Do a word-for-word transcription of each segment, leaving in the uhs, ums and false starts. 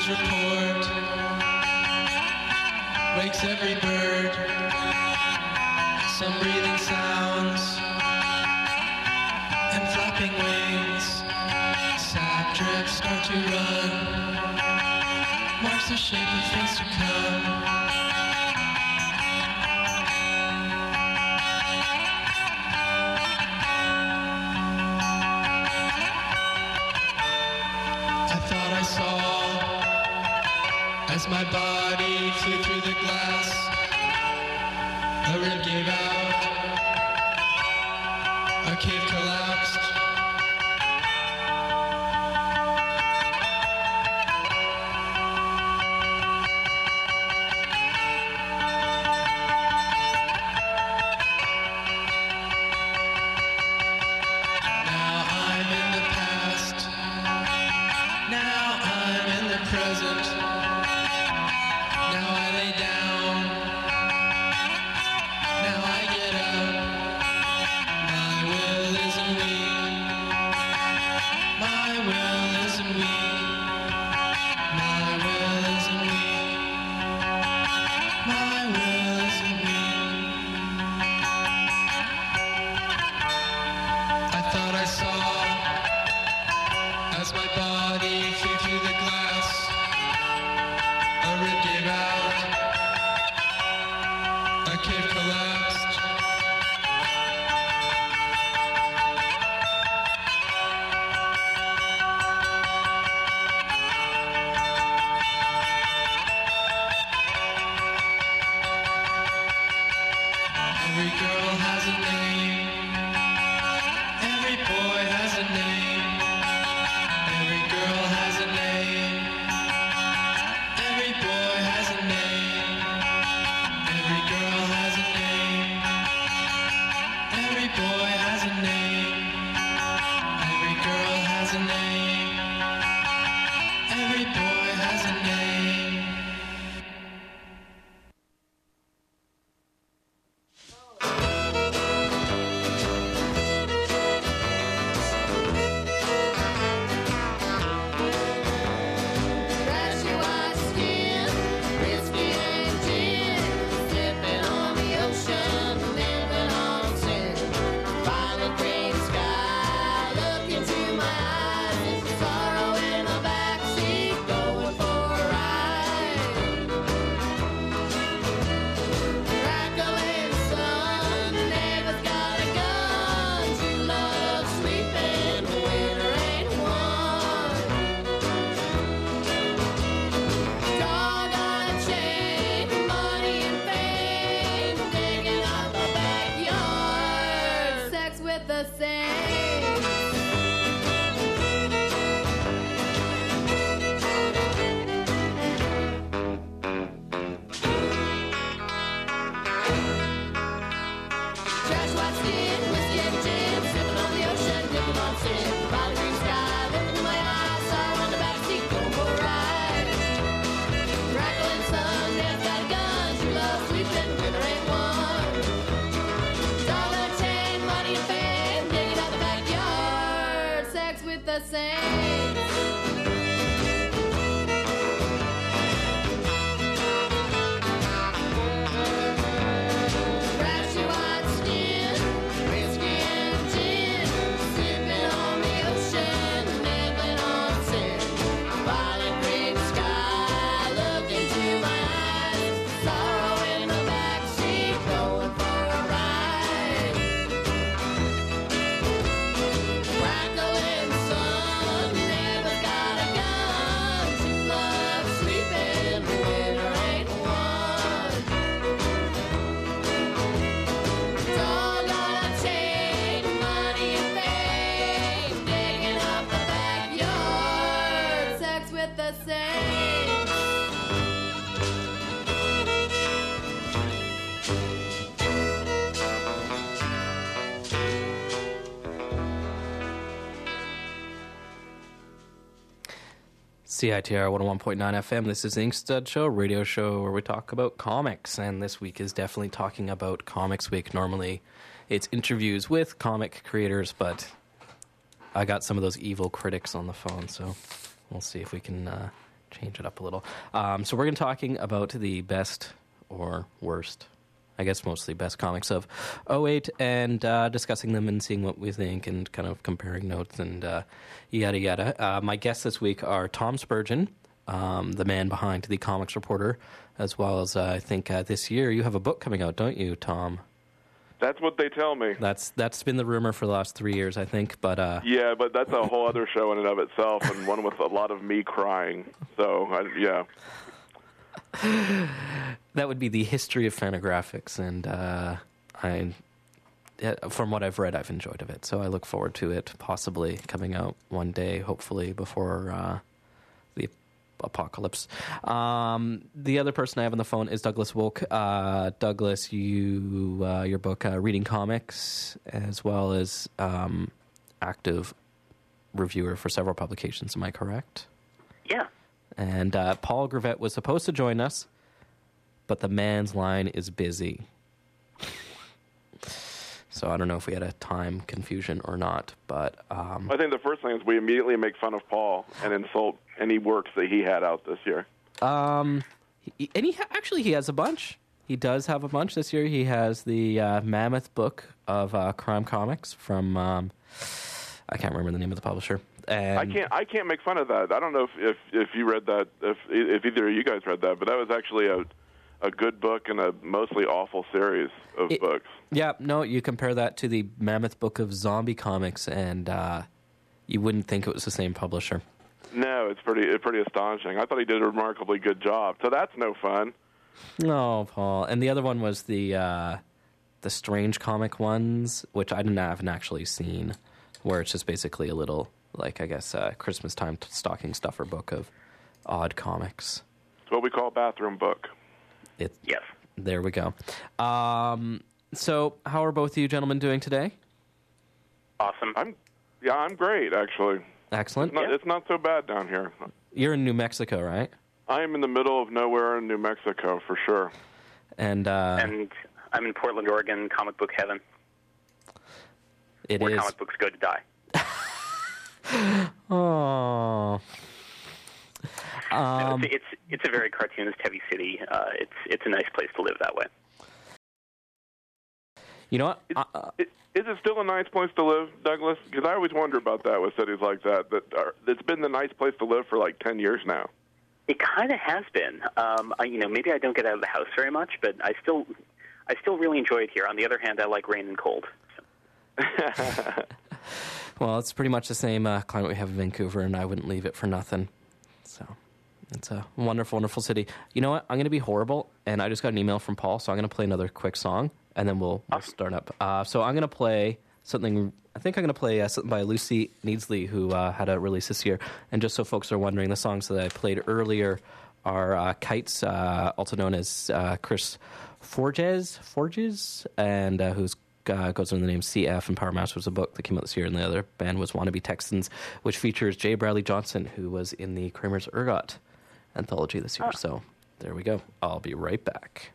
News report wakes every bird. Some breathing sounds and flapping wings. Sad drips start to run. Marks the shape of things to come. As my body flew through the glass, a rib gave out, a cave collapsed. Now I'm in the past, now I'm in the present. C I T R one oh one point nine F M. This is the Inkstuds Show, radio show where we talk about comics, and this week is definitely talking about Comics Week. Normally it's interviews with comic creators, but I got some of those evil critics on the phone, so we'll see if we can uh, change it up a little. Um, so we're going to be talking about the best or worst, I guess mostly best comics of oh eight, and uh, discussing them and seeing what we think and kind of comparing notes and uh, yada yada. Uh, my guests this week are Tom Spurgeon, um, the man behind The Comics Reporter, as well as uh, I think uh, this year you have a book coming out, don't you, Tom? That's what they tell me. That's that's been the rumor for the last three years, I think. But uh, yeah, but that's a whole other show in and of itself, and one with a lot of me crying. So I, yeah, that would be the history of Fantagraphics, and uh, I, from what I've read, I've enjoyed of it. So I look forward to it possibly coming out one day, hopefully before uh, the apocalypse. Um, the other person I have on the phone is Douglas Wolk. Uh, Douglas, you uh, your book uh, Reading Comics, as well as um, active reviewer for several publications. Am I correct? Yeah. And uh, Paul Gravett was supposed to join us, but the man's line is busy. So I don't know if we had a time confusion or not, but um, I think the first thing is we immediately make fun of Paul and insult any works that he had out this year. Um, he, and he ha- actually he has a bunch. He does have a bunch this year. He has the uh, Mammoth book of uh, crime comics from um, I can't remember the name of the publisher. And I can't. I can't make fun of that. I don't know if, if, if you read that. If if either of you guys read that, but that was actually a a good book and a mostly awful series of it, books. Yeah. No, you compare that to the Mammoth book of zombie comics, and uh, you wouldn't think it was the same publisher. No, it's pretty it's pretty astonishing. I thought he did a remarkably good job. So that's no fun. No, Paul. And the other one was the uh, the Strange comic ones, which I didn't haven't actually seen, where it's just basically a little, like, I guess, uh, Christmas time stocking stuffer book of odd comics. It's what we call a bathroom book. It, yes. There we go. Um, so, how are both of you gentlemen doing today? Awesome. I'm yeah, I'm great actually. Excellent. It's not, Yeah. it's not so bad down here. You're in New Mexico, right? I am in the middle of nowhere in New Mexico for sure. And uh, and I'm in Portland, Oregon, comic book heaven, it where is. comic books go to die. Oh. No, Um, it's, it's it's a very cartoonist heavy city. Uh, it's it's a nice place to live that way. you know what? It, Uh, it, is it still a nice place to live, Douglas? Because I always wonder about that with cities like that. That are, it's been the nice place to live for like ten years now. It kind of has been. Um, I, you know, maybe I don't get out of the house very much, but I still I still really enjoy it here. On the other hand, I like rain and cold. So. Well, it's pretty much the same uh, climate we have in Vancouver, and I wouldn't leave it for nothing. So it's a wonderful, wonderful city. You know what? I'm going to be horrible, and I just got an email from Paul, so I'm going to play another quick song, and then we'll, we'll start up. Uh, so I'm going to play something, I think I'm going to play uh, something by Lucy Needsley, who uh, had a release this year. And just so folks are wondering, the songs that I played earlier are uh, Kites, uh, also known as uh, Chris Forges, Forges, and uh, who's Uh, goes under the name C F, and Power Master was a book that came out this year, and the other band was Wannabe Texans, which features J. Bradley Johnson, who was in the Kramer's Ergot anthology this year. Oh. So there we go. I'll be right back.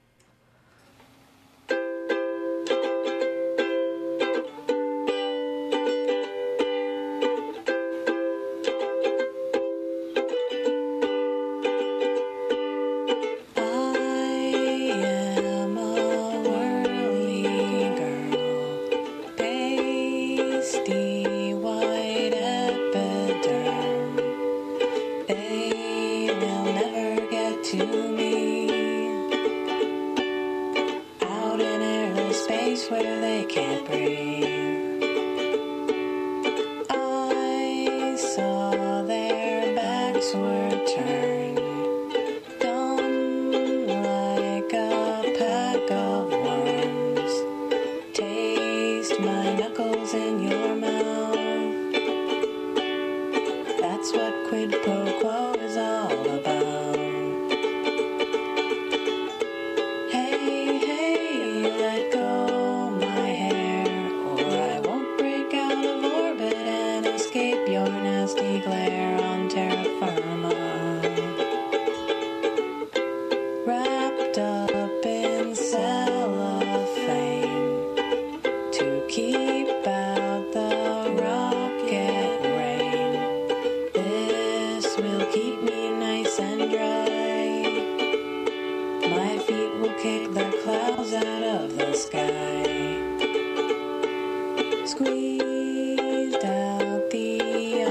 Keep out the rocket rain. This comics will keep me nice and dry. My feet will kick the clouds out of the sky. Squeezed out the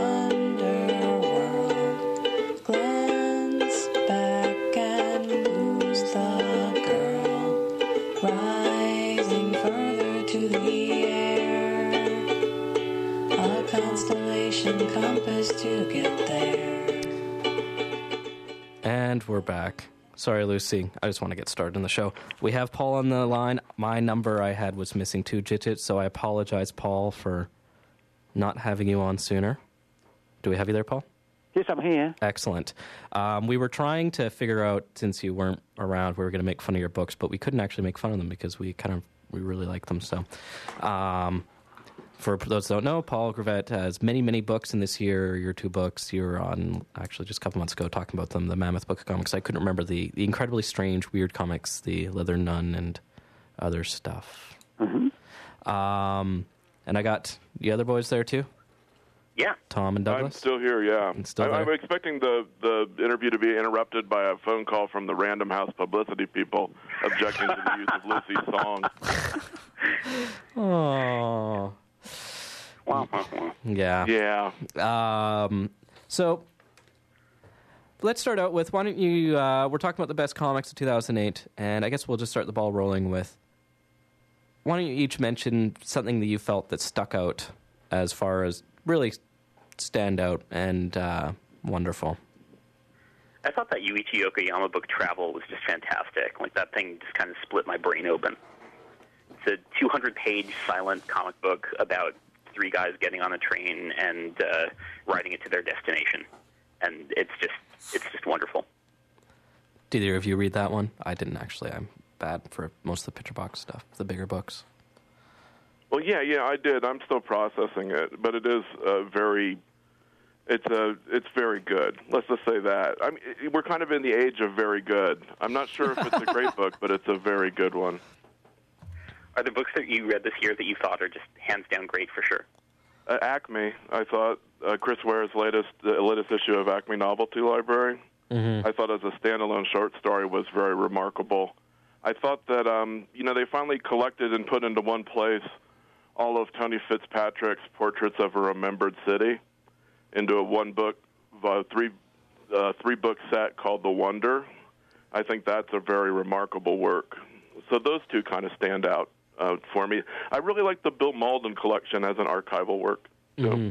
underworld, glance back and lose the girl, rising further to the air, a constellation compass to get there. And we're back. Sorry, Lucy. I just want to get started on the show. We have Paul on the line. My number I had was missing two digits, so I apologize, Paul, for not having you on sooner. Do we have you there, Paul? Yes, I'm here. Excellent. Um, we were trying to figure out, since you weren't around, we were going to make fun of your books, but we couldn't actually make fun of them because we kind of, we really like them. So, um, for those who don't know, Paul Gravett has many, many books in this year. Your two books, you were on, actually, just a couple months ago talking about them, the Mammoth Book of Comics. I couldn't remember the, the incredibly strange, weird comics, the Leather Nun and other stuff. Mm-hmm. Um, and I got the other boys there, too? Yeah. Tom and Douglas? I'm still here, yeah. Still I, I'm there? expecting the, the interview to be interrupted by a phone call from the Random House publicity people objecting to the use of Lucy's song. Oh. Yeah. Yeah. Um, so let's start out with, why don't you, uh, we're talking about the best comics of two thousand eight, and I guess we'll just start the ball rolling with, why don't you each mention something that you felt that stuck out as far as really stand out and uh, wonderful? I thought that Yuichi Yokoyama book, Travel, was just fantastic. Like, that thing just kind of split my brain open. It's a two hundred page silent comic book about three guys getting on a train and uh, riding it to their destination. And it's just it's just wonderful. Did either of you read that one? I didn't actually. I'm bad for most of the picture box stuff, the bigger books. Well, yeah, yeah, I did. I'm still processing it, but it is uh, very, it's a, it's very good. Let's just say that. I mean, we're kind of in the age of very good. I'm not sure if it's a great book, but it's a very good one. Are there books that you read this year that you thought are just hands down great for sure? Uh, Acme, I thought uh, Chris Ware's latest, the latest issue of Acme Novelty Library. Mm-hmm. I thought as a standalone short story was very remarkable. I thought that um, you know they finally collected and put into one place all of Tony Fitzpatrick's Portraits of a Remembered City into a one book, uh, three uh, three book set called The Wonder. I think that's a very remarkable work. So those two kind of stand out uh, for me. I really like the Bill Malden collection as an archival work. So. Mm-hmm.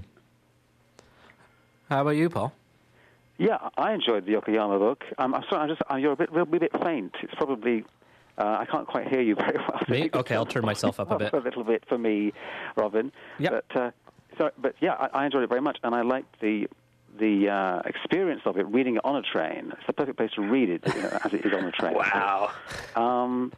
How about you, Paul? Yeah, I enjoyed the Yokoyama book. Um, I'm sorry, I'm just, uh, you're a bit, a bit faint. It's probably, uh, I can't quite hear you very well. Me? Okay, I'll turn myself up a bit. A little bit for me, Robin. Yep. But, uh, so, but yeah, I, I enjoyed it very much, and I liked the the uh, experience of it, reading it on a train. It's the perfect place to read it, you know, as it is on a train. Wow. Um,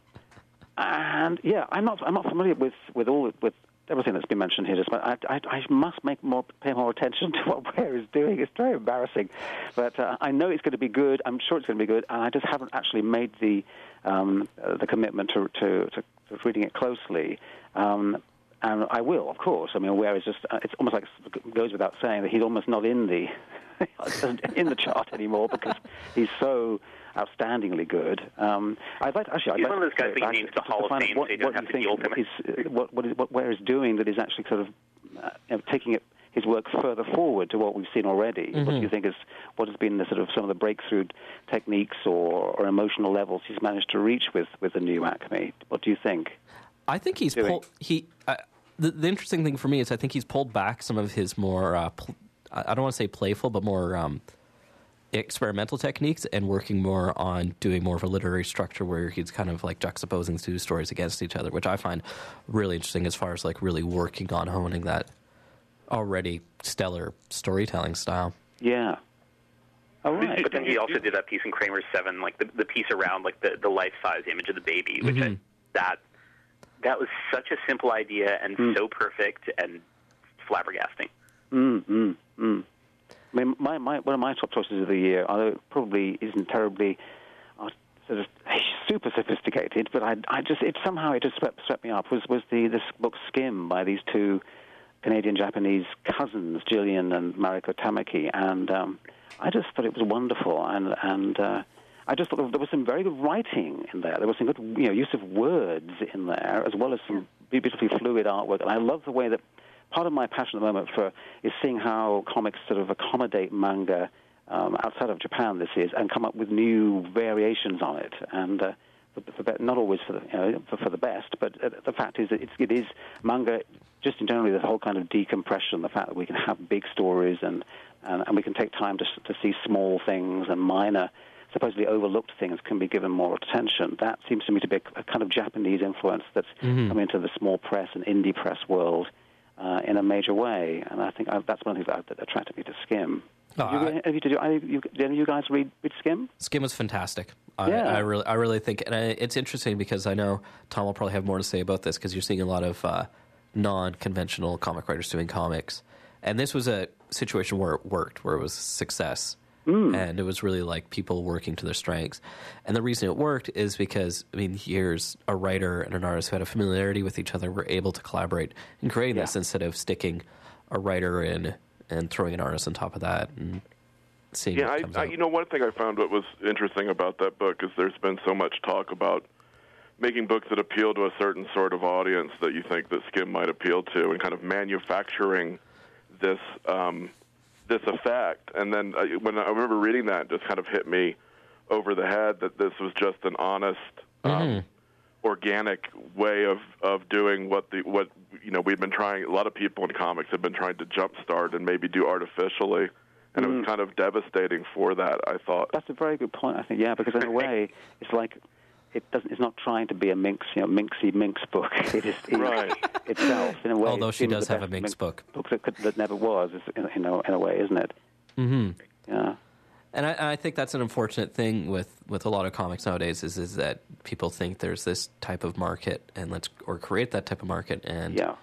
and yeah, I'm not I'm not familiar with, with all with everything that's been mentioned here. Just, but I, I, I must make more pay more attention to what Ware is doing. It's very embarrassing, but uh, I know it's going to be good. I'm sure it's going to be good, and I just haven't actually made the um, uh, the commitment to, to, to, to reading it closely. Um, and I will, of course. I mean, Ware is just, uh, it's almost like it goes without saying that he's almost not in the in the chart anymore because he's so outstandingly good. Um, I'd like to, actually, I'd he's like one of those guys that you name to the Hall of Fame, what, so he doesn't what have to be ultimate. is, what, what, is, what Ware is doing that is actually sort of uh, you know, taking it, his work further forward to what we've seen already. Mm-hmm. What do you think is what has been the sort of some of the breakthrough techniques or, or emotional levels he's managed to reach with, with the new Acme? What do you think? I think he's pulled. He uh, the, the interesting thing for me is I think he's pulled back some of his more. Uh, pl- I don't want to say playful, but more um, experimental techniques, and working more on doing more of a literary structure where he's kind of like juxtaposing two stories against each other, which I find really interesting as far as like really working on honing that already stellar storytelling style. Yeah. All right. But then he also did that piece in Kramer's Seven, like the, the piece around like the, the life-size image of the baby, which Mm-hmm. I, that that was such a simple idea and mm. so perfect and flabbergasting. Mm, mm, mm. I mean, my, my, one of my top choices of the year, although it probably isn't terribly uh, sort of super sophisticated, but I, I just it somehow it just swept, swept me up was was the this book Skim by these two Canadian-Japanese cousins, Jillian and Mariko Tamaki, and um, I just thought it was wonderful, and and uh, I just thought there was some very good writing in there. There was some good, you know, use of words in there, as well as some beautifully fluid artwork. And I love the way that part of my passion at the moment for is seeing how comics sort of accommodate manga um, outside of Japan. This is, and come up with new variations on it, and. Uh, For, for, not always for the, you know, for, for the best, but uh, the fact is that it's, it is manga, just in generally the whole kind of decompression, the fact that we can have big stories and, and, and we can take time to, to see small things and minor, supposedly overlooked things can be given more attention. That seems to me to be a, a kind of Japanese influence that's mm-hmm. come into the small press and indie press world uh, in a major way, and I think I, that's one of the things that, that attracted me to Skim. Oh, you, I, have you, did, you, have you, did any of you guys read, read Skim? Skim was fantastic. I, yeah. I really, I really think, and I, it's interesting because I know Tom will probably have more to say about this because you're seeing a lot of uh, non-conventional comic writers doing comics, and this was a situation where it worked, where it was success, mm. and it was really like people working to their strengths. And the reason it worked is because, I mean, here's a writer and an artist who had a familiarity with each other, were able to collaborate in creating yeah. this instead of sticking a writer in and throwing an artist on top of that and seeing yeah, what I, comes I, out. You know, one thing I found what was interesting about that book is there's been so much talk about making books that appeal to a certain sort of audience that you think that Skim might appeal to, and kind of manufacturing this um, this effect. And then I, when I remember reading that, it just kind of hit me over the head that this was just an honest, um, mm-hmm. organic way of, of doing what the what you know we've been trying. A lot of people in comics have been trying to jumpstart and maybe do artificially. And mm. it was kind of devastating for that, I thought. That's a very good point, I think, yeah, because in a way, it's like it doesn't. It's not trying to be a Minx, you know, Minxy Minx book. It is right. itself, in a way. Although she does have a Minx book. Book that, could, that never was, in, you know, in a way, isn't it? Mm-hmm. Yeah. And I, I think that's an unfortunate thing with, with a lot of comics nowadays is is that people think there's this type of market and let's or create that type of market, and yeah.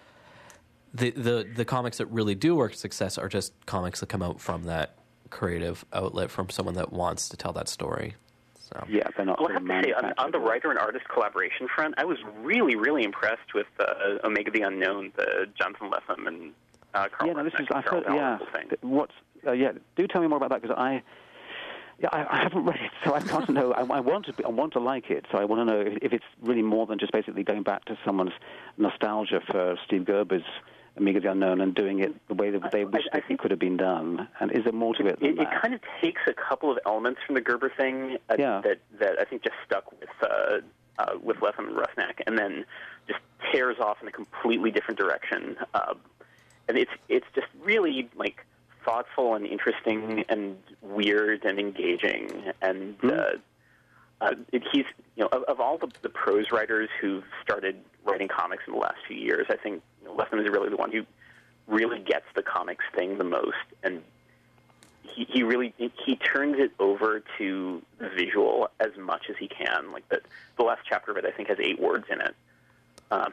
The, the the comics that really do work success are just comics that come out from that creative outlet, from someone that wants to tell that story. So. Yeah, they're not. Well, I have to say, on, on the writer and artist collaboration front, I was really, really impressed with uh, Omega the Unknown, the Jonathan Lethem and uh, Carl. Yeah, no, this is. I've heard. Carl Yeah, what's? Uh, yeah, do tell me more about that because I. Yeah, I, I haven't read it, so I can't know. I, I want to. Be, I want to like it, so I want to know if, if it's really more than just basically going back to someone's nostalgia for Steve Gerber's Omega the Unknown and doing it the way that they wish I, I it could have been done. And is there more to it than it, that? It kind of takes a couple of elements from the Gerber thing uh, yeah. that, that I think just stuck with uh, uh, with Lethem and Rusnak, and then just tears off in a completely different direction. Uh, and it's it's just really like thoughtful and interesting and weird and engaging. And mm. uh, uh, it, he's you know of, of all the, the prose writers who've started writing comics in the last few years, I think you know, Lethem is really the one who really gets the comics thing the most, and he, he really he turns it over to the visual as much as he can. Like the the last chapter of it, I think, has eight words in it. Um,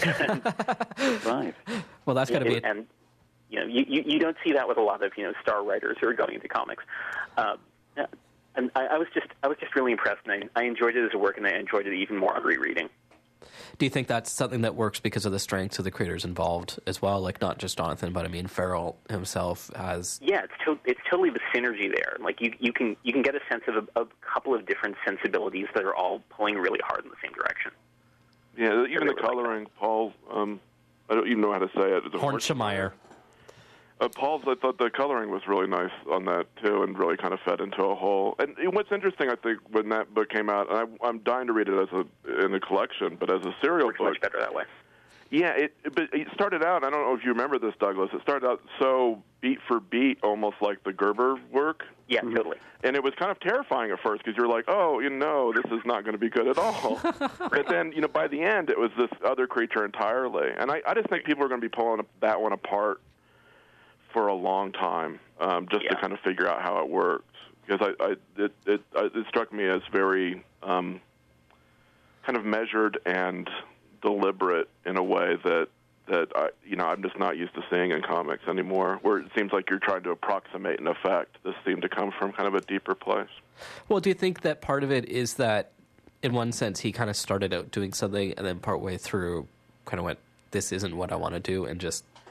and, right. Well, that's got to be. A- and you know, you, you you don't see that with a lot of you know star writers who are going into comics. Um, and I, I was just I was just really impressed, and I, I enjoyed it as a work, and I enjoyed it even more on rereading. Do you think that's something that works because of the strengths of the creators involved as well? Like not just Jonathan, but I mean Farrell himself has. Yeah, it's to, it's totally the synergy there. Like you you can you can get a sense of a, a couple of different sensibilities that are all pulling really hard in the same direction. Yeah, even the coloring, like Paul. Um, I don't even know how to say it. Hornschemeyer. Uh, Paul's, I thought the coloring was really nice on that, too, and really kind of fed into a whole. And what's interesting, I think, when that book came out, and I, I'm dying to read it as a in the collection, but as a serial Works book. much better that way. Yeah, it, it, it started out, I don't know if you remember this, Douglas, it started out so beat for beat, almost like the Gerber work. Yeah, mm-hmm. totally. And it was kind of terrifying at first, because you're like, oh, you know, this is not going to be good at all. But then, you know, by the end, it was this other creature entirely. And I, I just think people are going to be pulling that one apart for a long time, um, just yeah. to kind of figure out how it works. Because I, I it, it, it struck me as very um, kind of measured and deliberate in a way that that I, you know I'm just not used to seeing in comics anymore. Where it seems like you're trying to approximate an effect. This seemed to come from kind of a deeper place. Well, do you think that part of it is that, in one sense, he kind of started out doing something, and then partway through, kind of went, "This isn't what I want to do," and just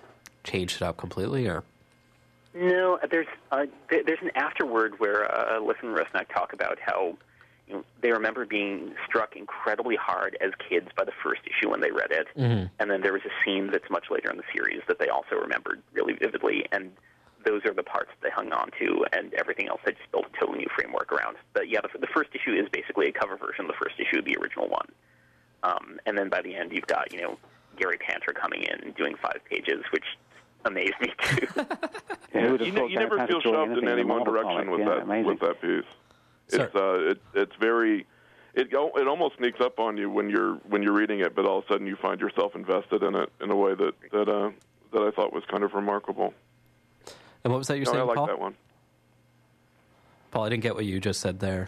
changed it up completely, or? No, there's uh, th- there's an afterword where uh, Liff and Rusnak talk about how you know, they remember being struck incredibly hard as kids by the first issue when they read it, Mm-hmm. and then there was a scene that's much later in the series that they also remembered really vividly, and those are the parts they hung on to, and everything else they just built a totally new framework around. But yeah, the, the first issue is basically a cover version of the first issue of the original one. Um, and then by the end, you've got, you know, Gary Panter coming in and doing five pages, which amazed me too. Yeah, you, ne- you never feel shoved in any one direction with yeah, that amazing. with that piece. It's uh, it, it's very it it almost sneaks up on you when you're when you're reading it, but all of a sudden you find yourself invested in it in a way that that uh, that I thought was kind of remarkable. And what was that you're No, saying, I like Paul? that one. Paul, I didn't get what you just said there.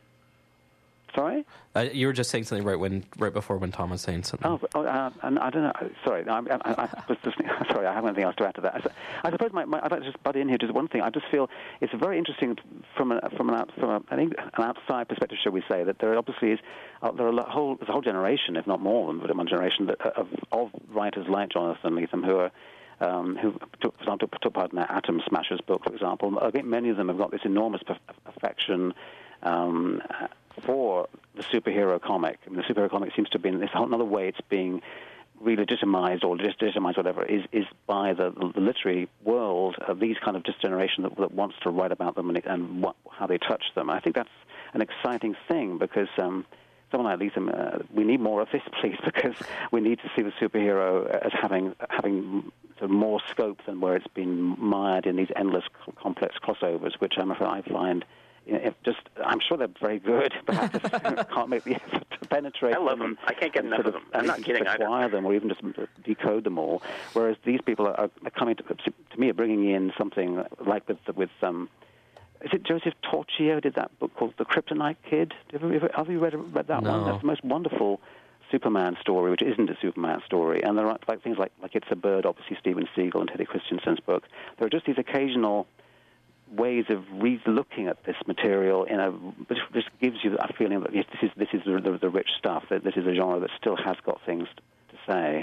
Sorry? Uh, you were just saying something right when right before when Tom was saying something. Oh, oh uh, and I don't know. Sorry, I, I, I, I was just, sorry, I haven't anything else to add to that. I, I suppose my, my, I'd like to just butt in here. Just one thing. I just feel it's very interesting from a, from an out, from a, an outside perspective, shall we say, that there obviously is uh, there are a whole there's a whole generation, if not more than one generation, that, of, of writers like Jonathan Lethem who are. Um, who took, for example, took part in that Atom Smashers book, for example. I think many of them have got this enormous perf- affection um, for the superhero comic. I mean, the superhero comic seems to have been this whole another way it's being re-legitimized or legitimized, whatever, is is by the, the literary world of these kind of this generation that, that wants to write about them and, and what, how they touch them. I think that's an exciting thing because. Um, Someone like Lethem, uh, we need more of this, please, because we need to see the superhero as having having sort of more scope than where it's been mired in these endless, complex crossovers, which I'm afraid I find you know, just. I'm sure they're very good, but I just can't make the effort to penetrate. I love them. them. I can't get enough sort of them. I'm not kidding either. Acquire them, or even just decode them all. Whereas these people are, are coming to, to me, are bringing in something like with with um. Is it Joseph Torchio did that book called The Kryptonite Kid? Have you, ever, have you read, read that No. one? That's the most wonderful Superman story, which isn't a Superman story. And there are like things like, like It's a Bird, obviously Stephen Siegel and Teddy Christensen's book. There are just these occasional ways of re-looking at this material in a which just gives you a feeling that yes, this is this is the, the, the rich stuff, that this is a genre that still has got things to say.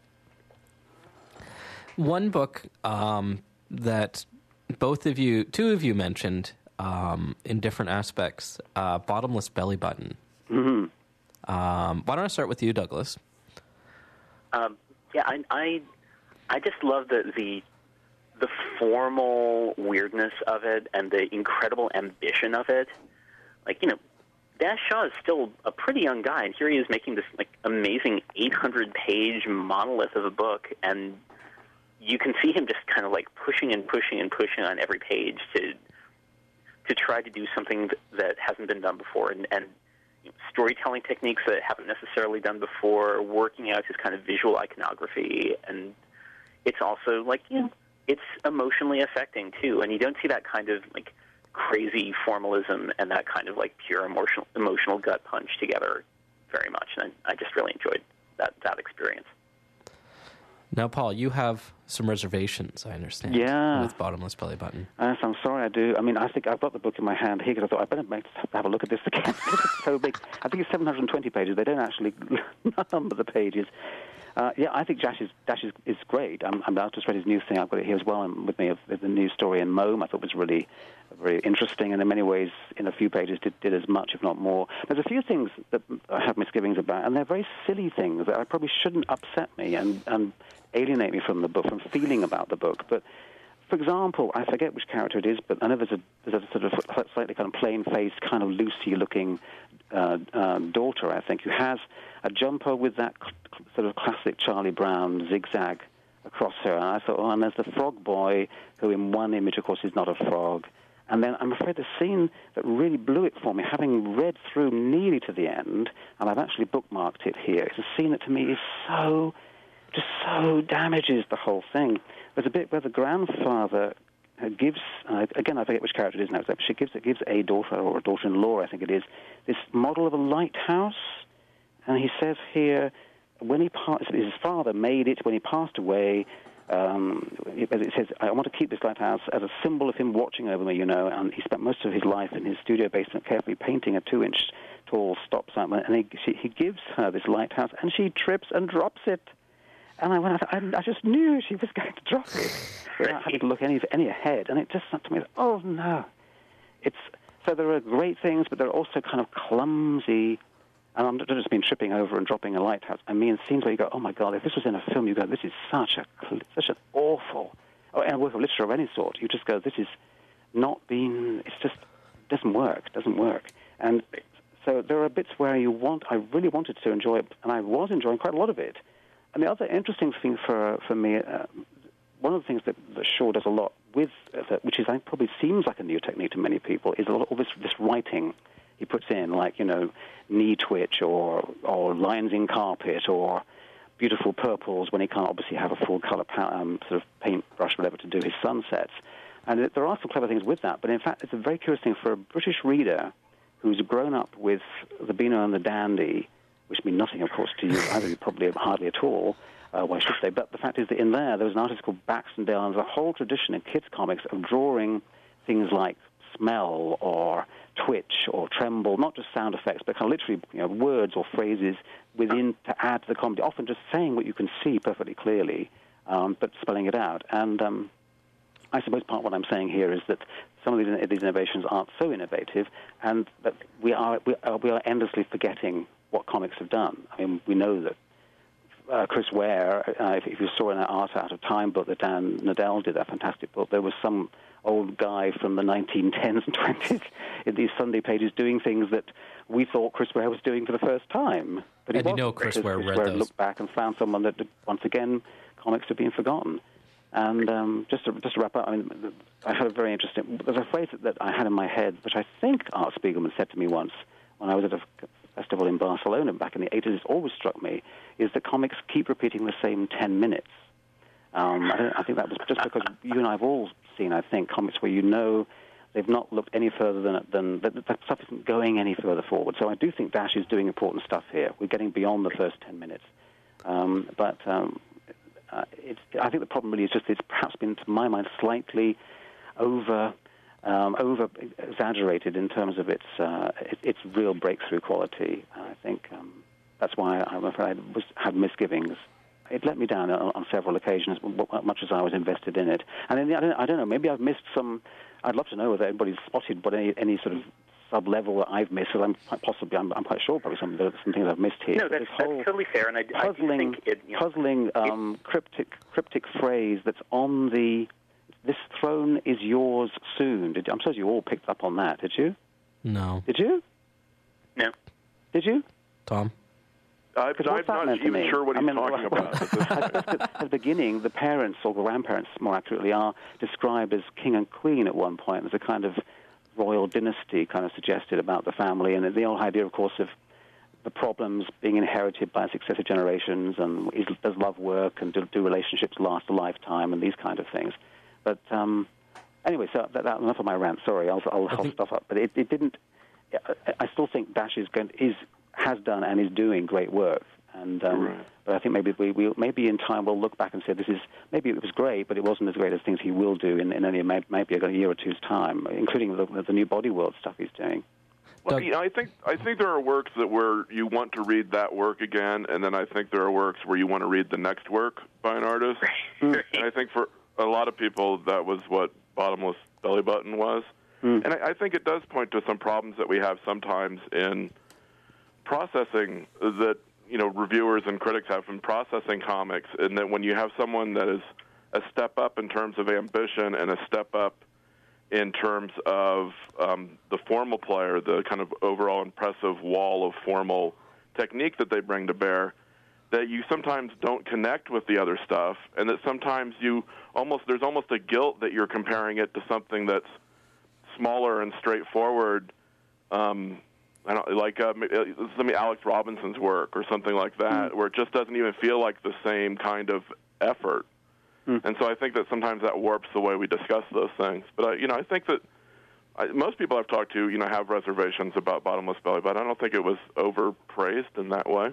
One book um, that both of you, two of you mentioned um, in different aspects, uh, Bottomless Belly Button. Mm-hmm. Um, why don't I start with you, Douglas? Um, yeah, I, I, I just love the, the the formal weirdness of it and the incredible ambition of it. Like, you know, Dash Shaw is still a pretty young guy, and here he is making this like amazing eight hundred page monolith of a book, and you can see him just kind of like pushing and pushing and pushing on every page to to try to do something that hasn't been done before, and, and you know, storytelling techniques that haven't necessarily done before, working out his kind of visual iconography, and it's also like, you know, it's emotionally affecting too, and you don't see that kind of like crazy formalism and that kind of like pure emotional emotional gut punch together very much, and I, I just really enjoyed that that experience. Now, Paul, you have some reservations, I understand, Yeah. with Bottomless Belly Button. Yes, I'm sorry, I do. I mean, I think I've got the book in my hand here because I thought I better make, have a look at this again. It's so big. I think it's seven hundred twenty pages. They don't actually number the pages. Uh, yeah, I think Dash is Dash is, is great. I'm, I'm, I've just read his new thing. I've got it here as well and with me. Of, of the new story in Mome. I thought was really, very interesting, and in many ways, in a few pages, did, did as much, if not more. There's a few things that I have misgivings about, and they're very silly things that I probably shouldn't upset me and, and alienate me from the book, from feeling about the book. But for example, I forget which character it is, but I know there's a, there's a sort of slightly kind of plain-faced, kind of Lucy-looking uh, uh, daughter, I think, who has a jumper with that cl- sort of classic Charlie Brown zigzag across her. And I thought, oh, and there's the frog boy, who in one image, of course, is not a frog. And then I'm afraid the scene that really blew it for me, having read through nearly to the end, and I've actually bookmarked it here, it's a scene that to me is so, just so damages the whole thing. There's a bit where the grandfather gives, uh, again, I forget which character it is now, but she gives, gives a daughter, or a daughter-in-law, I think it is, this model of a lighthouse. And he says here, when he passed, his father made it when he passed away. Um, it, it says, I want to keep this lighthouse as a symbol of him watching over me, you know, and he spent most of his life in his studio basement carefully painting a two-inch tall stop sign, and he, she, he gives her this lighthouse, and she trips and drops it. And I went, I, I just knew she was going to drop it without having to look any any ahead. And it just said to me, oh, no. It's So there are great things, but there are also kind of clumsy, and I'm not just mean tripping over and dropping a lighthouse. I mean scenes where you go, oh, my God, if this was in a film, you go, this is such a such an awful, or in a work of literature of any sort, you just go, this is not been, it's just, doesn't work, doesn't work. And so there are bits where you want, I really wanted to enjoy it, and I was enjoying quite a lot of it. And the other interesting thing for for me, uh, one of the things that, that Shaw does a lot with, uh, that, which is I think probably seems like a new technique to many people, is a lot of all this, this writing he puts in, like, you know, knee twitch or or lines in carpet or beautiful purples when he can't obviously have a full color um, sort of paintbrush, whatever, to do his sunsets. And it, there are some clever things with that, but in fact, it's a very curious thing for a British reader who's grown up with The Beano and the Dandy, which mean nothing, of course, to you, either probably hardly at all, uh, why should they? But the fact is that in there, there was an artist called Baxendale, and there's a whole tradition in kids' comics of drawing things like smell or twitch or tremble, not just sound effects, but kind of literally, you know, words or phrases within to add to the comedy, often just saying what you can see perfectly clearly, um, but spelling it out. And um, I suppose part of what I'm saying here is that some of these, these innovations aren't so innovative, and that we are we are, we are endlessly forgetting what comics have done. I mean, we know that uh, Chris Ware, uh, if, if you saw in that Art Out of Time book that Dan Nadell did, that fantastic book, there was some old guy from the nineteen tens and twenties in these Sunday pages doing things that we thought Chris Ware was doing for the first time. But and you know Chris Ware Chris read Ware those. looked back and found someone that, once again, comics have been forgotten. And um, just to, just to wrap up, I mean, I had a very interesting. There's a phrase that, that I had in my head, which I think Art Spiegelman said to me once when I was at a festival in Barcelona back in the eighties. It always struck me is that comics keep repeating the same ten minutes. Um, I, don't, I think that was just because you and I have all seen, I think, comics where you know they've not looked any further than than that, that stuff isn't going any further forward. So I do think Dash is doing important stuff here. We're getting beyond the first ten minutes, um, but. Um, Uh, it's, I think the problem really is just it's perhaps been, to my mind, slightly over um, over exaggerated in terms of its uh, its, its real breakthrough quality. I think um, that's why I'm afraid I was, had misgivings. It let me down on, on several occasions, much as I was invested in it. And then, I don't, I don't know, maybe I've missed some. I'd love to know whether everybody's spotted what any, any sort of sub-level that I've missed, because I'm quite possibly, I'm, I'm quite sure probably some, there are some things I've missed here. No, that's, that's totally fair, and I, puzzling, I do think it... You know, puzzling, um, it, cryptic, cryptic phrase that's on the, this throne is yours soon. Did, I'm suppose you all picked up on that, did you? No. Did you? No. Did you? I, Tom? I'm not even sure what he's I mean, talking well, about. At the beginning, the parents, or grandparents more accurately, are described as king and queen at one point. There's a kind of royal dynasty kind of suggested about the family, and the whole idea, of course, of the problems being inherited by successive generations, and is, does love work, and do, do relationships last a lifetime, and these kind of things. But um, anyway, so that, that, enough of my rant. Sorry, I'll, I'll hold stuff up. But it, it didn't. I, I still think Dash is going is has done and is doing great work. And um, right. But I think maybe we we maybe in time we'll look back and say this is maybe it was great, but it wasn't as great as things he will do in, in only maybe a year or two's time, including the, the new Body World stuff he's doing. Well, you know, I think I think there are works that where you want to read that work again, and then I think there are works where you want to read the next work by an artist. Mm. And I think for a lot of people that was what Bottomless Belly Button was. Mm. And I, I think it does point to some problems that we have sometimes in processing that, you know, reviewers and critics have in processing comics, and that when you have someone that is a step up in terms of ambition and a step up in terms of um, the formal player, the kind of overall impressive wall of formal technique that they bring to bear, that you sometimes don't connect with the other stuff, and that sometimes you almost, there's almost a guilt that you're comparing it to something that's smaller and straightforward, um, I don't, like uh, some of Alex Robinson's work or something like that, mm. where it just doesn't even feel like the same kind of effort. Mm. And so I think that sometimes that warps the way we discuss those things. But, uh, you know, I think that I, most people I've talked to, you know, have reservations about Bottomless Belly, but I don't think it was overpraised in that way.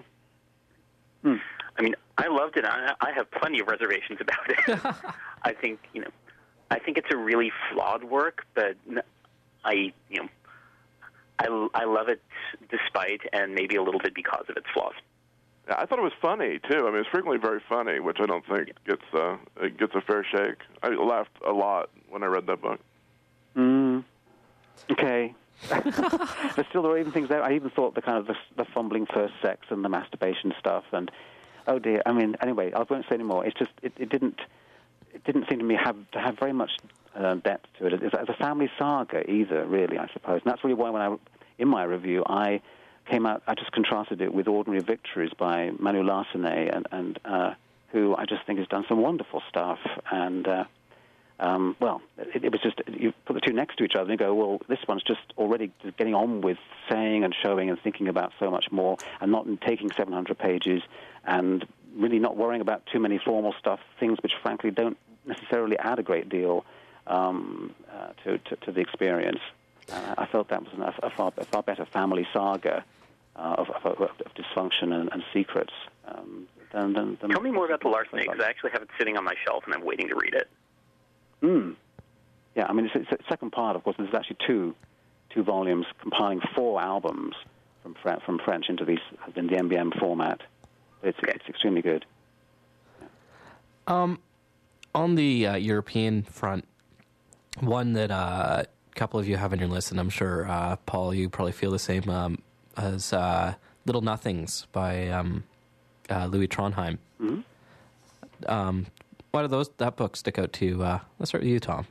Mm. I mean, I loved it. I, I have plenty of reservations about it. I think, you know, I think it's a really flawed work, but I, you know, I, I love it despite and maybe a little bit because of its flaws. I thought it was funny too. I mean, it's frequently very funny, which I don't think gets uh, it gets a fair shake. I laughed a lot when I read that book. Mm. Okay. But still, there were even things there. I even thought the kind of the, the fumbling first sex and the masturbation stuff, and oh dear. I mean, anyway, I won't say anymore. It's just it, it didn't it didn't seem to me have to have very much uh, depth to it. It's, it's a family saga either, really. I suppose, and that's really why when I in my review I came out, I just contrasted it with Ordinary Victories by Manu Larsenet, and, and uh, who I just think has done some wonderful stuff. And uh, um, well, it, it was just you put the two next to each other and you go, well, this one's just already getting on with saying and showing and thinking about so much more, and not taking seven hundred pages and really not worrying about too many formal stuff, things which frankly don't necessarily add a great deal um, uh, to, to to the experience. Uh, I felt that was a, a, far, a far better family saga uh, of, of, of dysfunction and, and secrets. Um, than, than, than Tell me more about the Larsenet, because I actually have it sitting on my shelf and I'm waiting to read it. Hmm. Yeah, I mean, it's, it's the second part, of course. There's actually two two volumes compiling four albums from Fre- from French into these in the M B M format. It's Okay. it's extremely good. Um, on the uh, European front, one that uh, a couple of you have on your list, and I'm sure, uh, Paul, you probably feel the same, um, as uh, Little Nothings by um, uh, Louis Trondheim. Mm-hmm. Um, why do those that book stick out to you? Uh, let's start with you, Tom.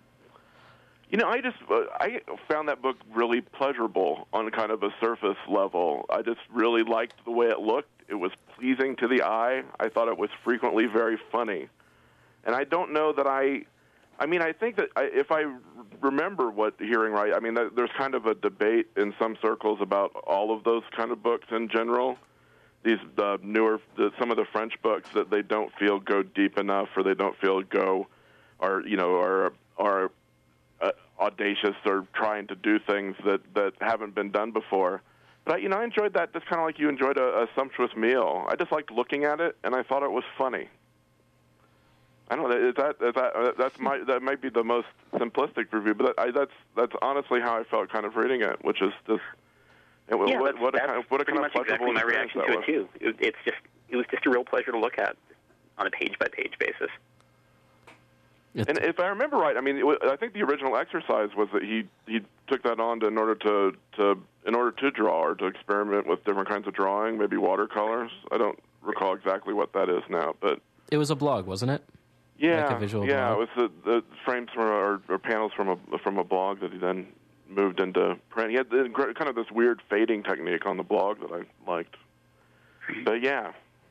You know, I just uh, I found that book really pleasurable on kind of a surface level. I just really liked the way it looked. It was pleasing to the eye. I thought it was frequently very funny. And I don't know that I... I mean, I think that I, if I remember what hearing right, I mean, there's kind of a debate in some circles about all of those kind of books in general. These the newer, the, some of the French books that they don't feel go deep enough, or they don't feel go, or you know, are are uh, audacious or trying to do things that, that haven't been done before. But you know, I enjoyed that just kind of like you enjoyed a, a sumptuous meal. I just liked looking at it, and I thought it was funny. I don't know. Is that is that that's my that might be the most simplistic review, but that, I, that's that's honestly how I felt kind of reading it, which is just Yeah, what, that's, what a that's kind of what a pretty kind of much pleasurable exactly my experience reaction that to was. it too. It, it's just it was just a real pleasure to look at on a page by page basis. And if I remember right, I mean, it was, I think the original exercise was that he he took that on to, in order to to in order to draw or to experiment with different kinds of drawing, maybe watercolors. I don't recall exactly what that is now, but It was a blog, wasn't it? yeah, Like a visual yeah, blog? it was the, the frames from a, or, or panels from a from a blog that he then moved into print. He had the, kind of this weird fading technique on the blog that I liked. But yeah,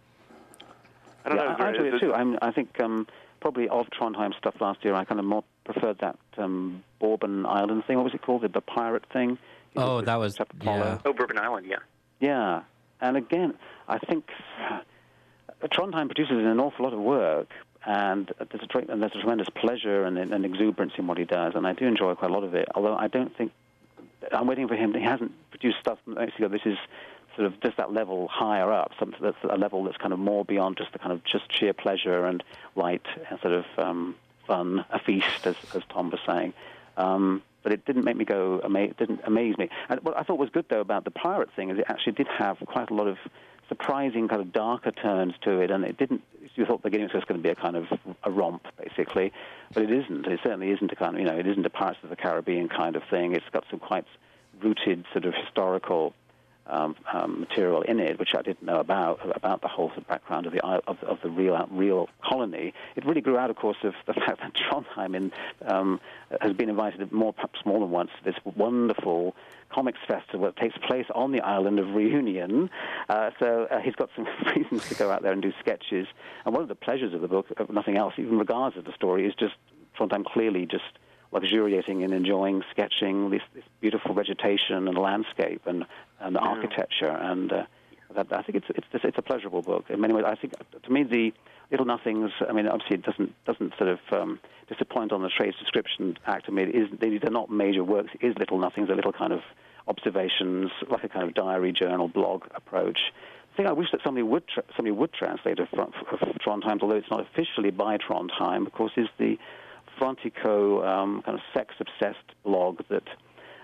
I don't yeah, know. I, is there- I enjoyed is it too. I'm, I think um, probably of Trondheim stuff last year, I kind of more preferred that um, Bourbon Island thing. What was it called? The, the pirate thing? Oh, that was- yeah. Oh, Bourbon Island, yeah. Yeah, and again, I think uh, Trondheim produces an awful lot of work, and there's a, tra- and there's a tremendous pleasure and, and exuberance in what he does, and I do enjoy quite a lot of it. Although I don't think I'm waiting for him. He hasn't produced stuff. Actually, this is sort of just that level higher up, something that's a level that's kind of more beyond just the kind of just sheer pleasure and light and sort of um, fun, a feast, as, as Tom was saying. Um, but it didn't make me go, ama- it didn't amaze me. And what I thought was good, though, about the pirate thing is it actually did have quite a lot of surprising kind of darker turns to it, and it didn't, you thought at the beginning it was going to be a kind of a romp, basically, but it isn't. It certainly isn't a kind of, you know, it isn't a Pirates of the Caribbean kind of thing. It's got some quite rooted sort of historical Um, um, material in it, which I didn't know about about the whole sort of background of the of, of the real real colony. It really grew out, of course, of the fact that Trondheim in, um, has been invited more, perhaps more than once, to this wonderful comics festival that takes place on the island of Reunion. Uh, so uh, he's got some reasons to go out there and do sketches. And one of the pleasures of the book, if nothing else, even regards of the story, is just Trondheim clearly just luxuriating and enjoying sketching this, this beautiful vegetation and landscape and, and Yeah. architecture, and uh, that, I think it's it's it's a pleasurable book in many ways. I think to me the Little Nothings, I mean, obviously it doesn't doesn't sort of um, disappoint on the trade description act. I mean, it is they're not major works. It is Little Nothings, a little kind of observations, like a kind of diary, journal, blog approach. I think I wish that somebody would tra- somebody would translate of, of Trondheim, although it's not officially by Trondheim. Of course, is the Frontico um, kind of sex-obsessed blog that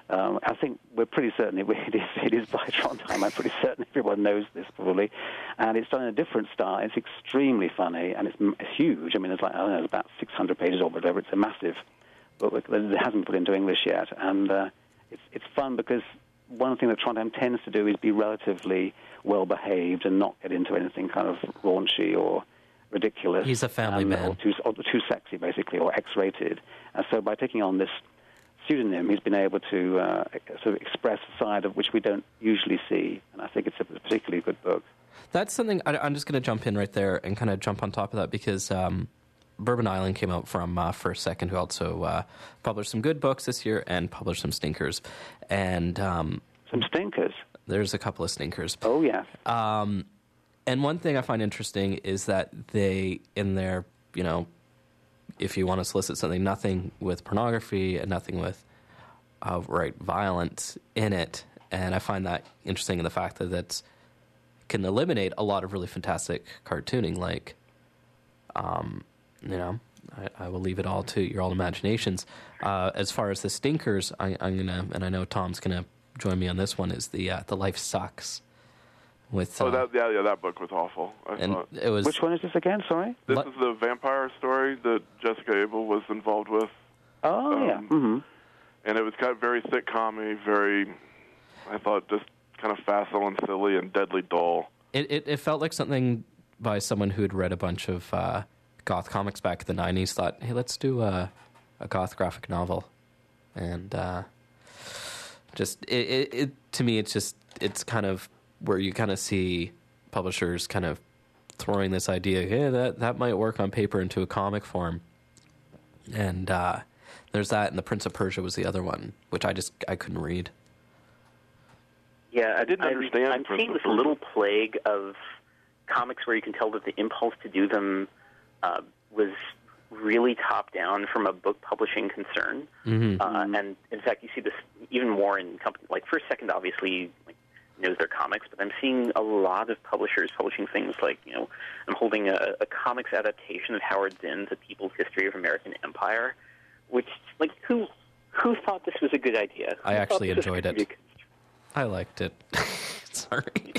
Um, I think we're pretty certain it, it, is, it is by Trondheim. I'm pretty certain everyone knows this probably. And it's done in a different style. It's extremely funny, and it's, it's huge. I mean, it's like, I don't know, it's about six hundred pages or whatever. It's a massive book that it hasn't put into English yet. And uh, it's, it's fun because one thing that Trondheim tends to do is be relatively well-behaved and not get into anything kind of raunchy or ridiculous. He's a family and, man. Or too, or too sexy, basically, or X-rated. And so by taking on this pseudonym, he's been able to uh, sort of express a side of which we don't usually see, and I think it's a particularly good book. That's something, I, I'm just going to jump in right there and kind of jump on top of that because um, Bourbon Island came out from uh, First Second, who also uh, published some good books this year and published some stinkers. And um, Some stinkers? There's a couple of stinkers. Oh, yeah. Um, and one thing I find interesting is that they, in their, you know, if you want to solicit something, nothing with pornography and nothing with outright violence in it. And I find that interesting in the fact that that can eliminate a lot of really fantastic cartooning. Like, um, you know, I, I will leave it all to your own imaginations. Uh, as far as the stinkers, I, I'm gonna, and I know Tom's gonna join me on this one. Is the uh, the Life Sucks. With, uh, oh, that, yeah, yeah, that book was awful. I and thought. it was. Which one is this again? Sorry. This What? is the vampire story that Jessica Abel was involved with. Oh, Um, yeah. Mm-hmm. And it was kind of very sitcom-y, very, I thought, just kind of facile and silly and deadly dull. It, it it felt like something by someone who had read a bunch of uh, goth comics back in the nineties. Thought, hey, let's do a, a goth graphic novel, and uh, just it, it, it to me, it's just it's kind of where you kind of see publishers kind of throwing this idea, yeah, that that might work on paper into a comic form, and uh, there's that, and The Prince of Persia was the other one, which I just I couldn't read. Yeah, I didn't I'm, understand I'm seeing this Prince of little plague of comics where you can tell that the impulse to do them uh, was really top down from a book publishing concern. Mm-hmm. Uh, and in fact, you see this even more in companies like First Second. Obviously, like, knows their comics, but I'm seeing a lot of publishers publishing things like, you know, I'm holding a, a comics adaptation of Howard Zinn's A People's History of American Empire, which, like, who who thought this was a good idea? Who I actually thought this was enjoyed gonna it. be- I liked it. Sorry.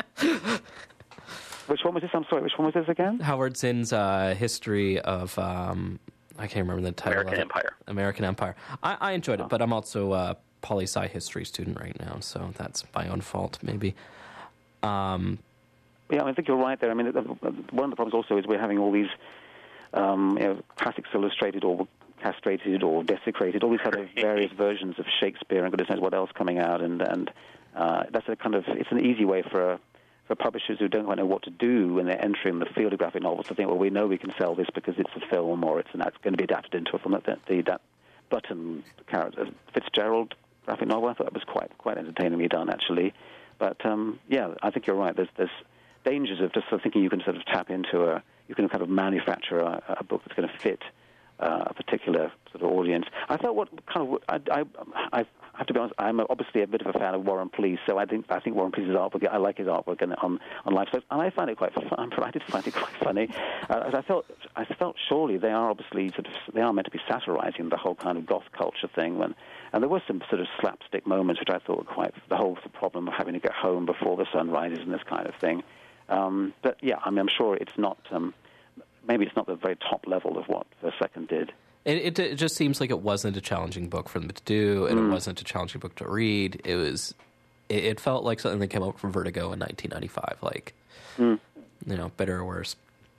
Which one was this? I'm sorry. Which one was this again? Howard Zinn's uh, history of um, I can't remember the title. American of it. Empire. American Empire. I, I enjoyed it, but I'm also a poli sci history student right now, so that's my own fault, maybe. Um, Yeah, I think you're right there. I mean, one of the problems also is we're having all these um, you know, classics illustrated or castrated or desecrated, all these kind of various versions of Shakespeare and goodness knows what else coming out, and and uh, that's a kind of it's an easy way for a, for publishers who don't quite know what to do when they're entering the field of graphic novels to think, well, we know we can sell this because it's a film or it's, an, it's going to be adapted into a film. That the that Button character Fitzgerald graphic novel, I thought that was quite quite entertainingly done actually, but um, yeah, I think you're right. There's there's dangers of just sort of thinking you can sort of tap into a you can kind of manufacture a, a book that's going to fit Uh, a particular sort of audience. I thought what kind of I, I, I have to be honest. I'm obviously a bit of a fan of Warren Pleece, so I think I think Warren Pleece's artwork. I like his artwork on on, on Life Size, and I find it quite fun. I did find it quite funny. Uh, I felt I felt surely they are obviously sort of they are meant to be satirizing the whole kind of goth culture thing. When and there were some sort of slapstick moments which I thought were quite the whole problem of having to get home before the sun rises and this kind of thing. Um, but yeah, I mean, I'm sure it's not. Um, Maybe it's not the very top level of what First Second did. it, it, it just seems like it wasn't a challenging book for them to do, and mm. it wasn't a challenging book to read. It was, it, it felt like something that came out from Vertigo in nineteen ninety-five, like, mm. you know, better or worse.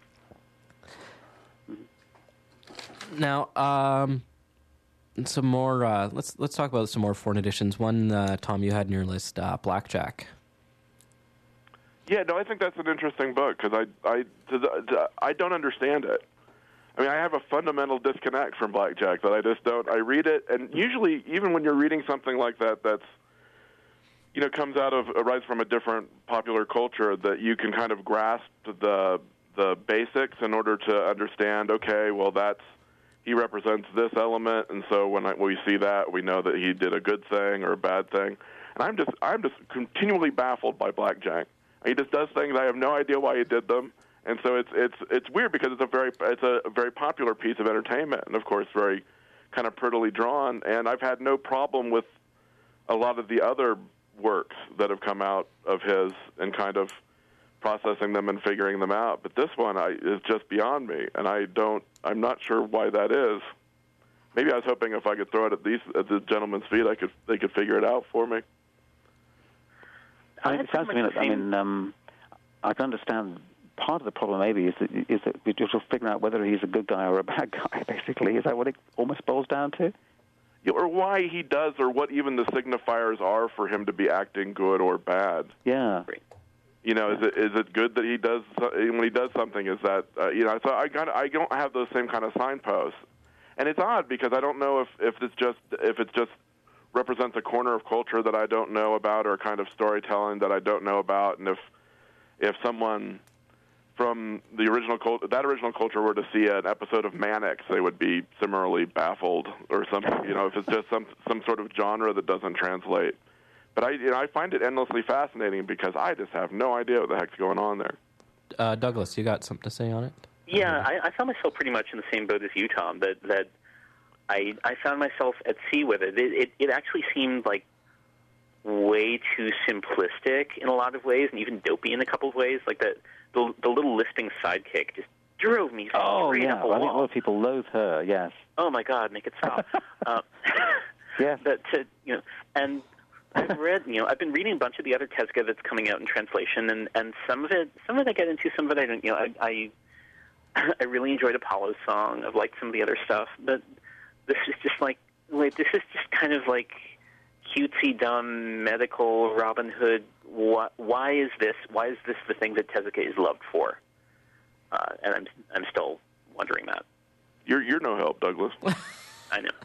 Mm. Now, um, some more. Uh, let's let's talk about some more foreign editions. One, uh, Tom, you had in your list, uh, Blackjack. Yeah, no, I think that's an interesting book because I, I, to the, to, I don't understand it. I mean, I have a fundamental disconnect from Blackjack that I just don't. I read it, and usually, even when you're reading something like that, that's you know comes out of arises from a different popular culture, that you can kind of grasp the the basics in order to understand. Okay, well, that's he represents this element, and so when, I, when we see that, we know that he did a good thing or a bad thing. And I'm just I'm just continually baffled by Blackjack. He just does things I have no idea why he did them, and so it's it's it's weird because it's a very it's a very popular piece of entertainment, and of course very kind of prettily drawn. And I've had no problem with a lot of the other works that have come out of his and kind of processing them and figuring them out. But this one I, is just beyond me, and I don't. I'm not sure why that is. Maybe I was hoping if I could throw it at these at the gentleman's feet, I could they could figure it out for me. I mean, it sounds to me like, I mean, um, I can understand part of the problem maybe is that, is that we're just figuring out whether he's a good guy or a bad guy, basically. Is that what it almost boils down to? Yeah, or why he does, or what even the signifiers are for him to be acting good or bad. Yeah. You know, yeah. is it is it good that he does, when he does something, is that, uh, you know, so I, kinda, I don't have those same kind of signposts. And it's odd because I don't know if, if it's just if it's just represents a corner of culture that I don't know about, or a kind of storytelling that I don't know about, and if if someone from the original cult, that original culture were to see an episode of Mannix, they would be similarly baffled, or something. You know, if it's just some some sort of genre that doesn't translate. But I you know I find it endlessly fascinating because I just have no idea what the heck's going on there. Uh, Douglas, you got something to say on it? Yeah, I, I found myself pretty much in the same boat as you, Tom, that, that I I found myself at sea with it. It, it. it actually seemed like way too simplistic in a lot of ways, and even dopey in a couple of ways. Like the the, the little lisping sidekick just drove me oh, straight yeah. up a well, I wall. think a lot of people loathe her, yes. Oh, my God, make it stop. uh, yes. But to, you know, and I've read, you know, I've been reading a bunch of the other Tezuka that's coming out in translation, and, and some of it, some of it I get into, some of it I don't. You know, I, I I really enjoyed Apollo's song. I've liked some of the other stuff, but this is just like, like this is just kind of like cutesy, dumb, medical Robin Hood. Why, why is this? Why is this the thing that Tezuka is loved for? Uh, and I'm I'm still wondering that. You're you're no help, Douglas. I know.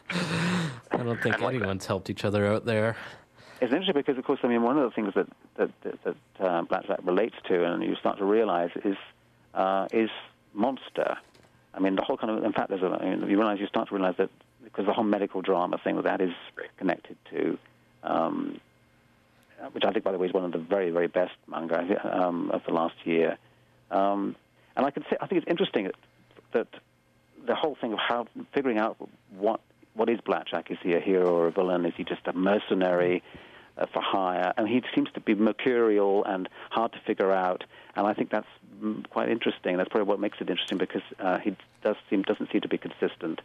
I don't think like anyone's helped each other out there. It's interesting because, of course, I mean, one of the things that that that, that uh, Blackjack relates to, and you start to realize, is uh, is monster. I mean, the whole kind of, in fact, there's a, I mean, you realize, you start to realize that because the whole medical drama thing that that is connected to, um, which I think, by the way, is one of the very, very best manga um, of the last year. Um, and I can say, I think it's interesting that, that the whole thing of how figuring out what what is Blackjack? Is he a hero or a villain? Is he just a mercenary uh, for hire? And he seems to be mercurial and hard to figure out. And I think that's quite interesting. That's probably what makes it interesting, because uh, he does seem doesn't seem to be consistent.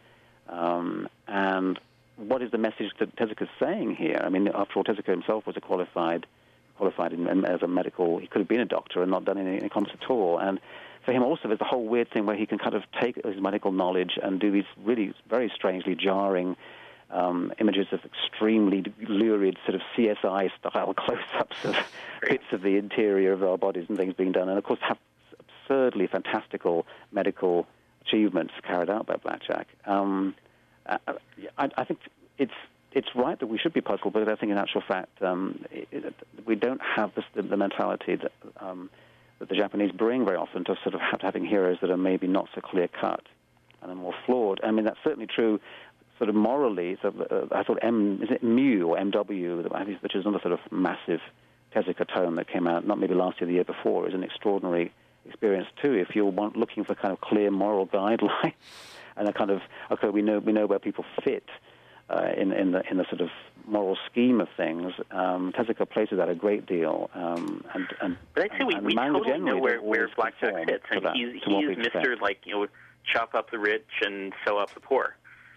Um, and what is the message that Tezuka's saying here? I mean, after all, Tezuka himself was a qualified qualified in, as a medical. He could have been a doctor and not done any, any comics at all. And for him also, there's the whole weird thing where he can kind of take his medical knowledge and do these really very strangely jarring um, images of extremely lurid sort of C S I-style close-ups of bits of the interior of our bodies and things being done, and of course have absurdly fantastical medical achievements carried out by Blackjack. Um, I, I, I think it's it's right that we should be puzzled, but I think in actual fact um, it, it, we don't have this, the, the mentality that, um, that the Japanese bring very often to sort of have, having heroes that are maybe not so clear-cut and are more flawed. I mean, that's certainly true sort of morally. So, uh, I thought M, is it Mew or M W, which is another sort of massive Tezuka tome that came out, not maybe last year, the year before, is an extraordinary experience too. If you're want, looking for kind of clear moral guidelines and a kind of, okay, we know we know where people fit uh, in in the in the sort of moral scheme of things. Um, Tezuka places that a great deal. Um, and, and but I'd say we, we totally know where, where Blackjack fits, and that, he's he's Mister like you know, chop up the rich and sew up the poor.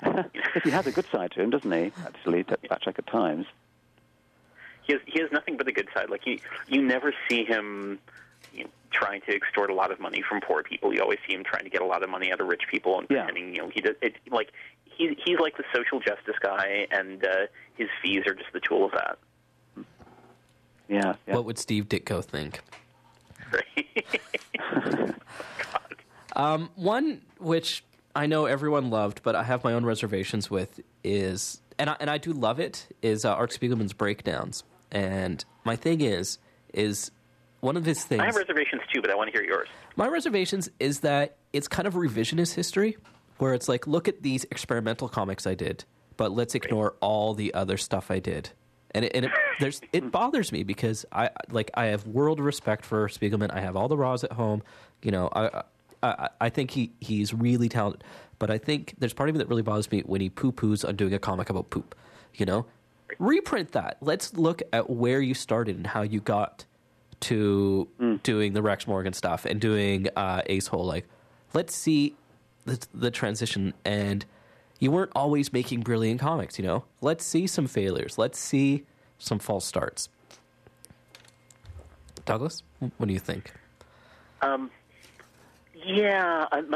He has a good side to him, doesn't he? Actually, Blackjack at times. He has he has nothing but the good side. Like you, you never see him you know, trying to extort a lot of money from poor people. You always see him trying to get a lot of money out of rich people and yeah. pretending, you know, he does it. Like he he's like the social justice guy, and uh, his fees are just the tool of that. Yeah. yeah. What would Steve Ditko think? God. Um, one which I know everyone loved, but I have my own reservations with is, and I, and I do love it, is uh, Art Spiegelman's breakdowns. And my thing is, is one of his things... I have reservations too, but I want to hear yours. My reservations is that it's kind of revisionist history, where it's like, look at these experimental comics I did, but let's ignore all the other stuff I did. And it, and it, there's, it bothers me because I like I have world respect for Spiegelman. I have all the Raws at home. You know, I... I, I think he, he's really talented, but I think there's part of me that really bothers me when he poo-poos on doing a comic about poop, you know? reprint that. Let's look at where you started and how you got to mm. doing the Rex Morgan stuff and doing uh, Ace Hole. Like, let's see the, the transition. And you weren't always making brilliant comics, you know? Let's see some failures. Let's see some false starts. Douglas, what do you think? Um, yeah, I,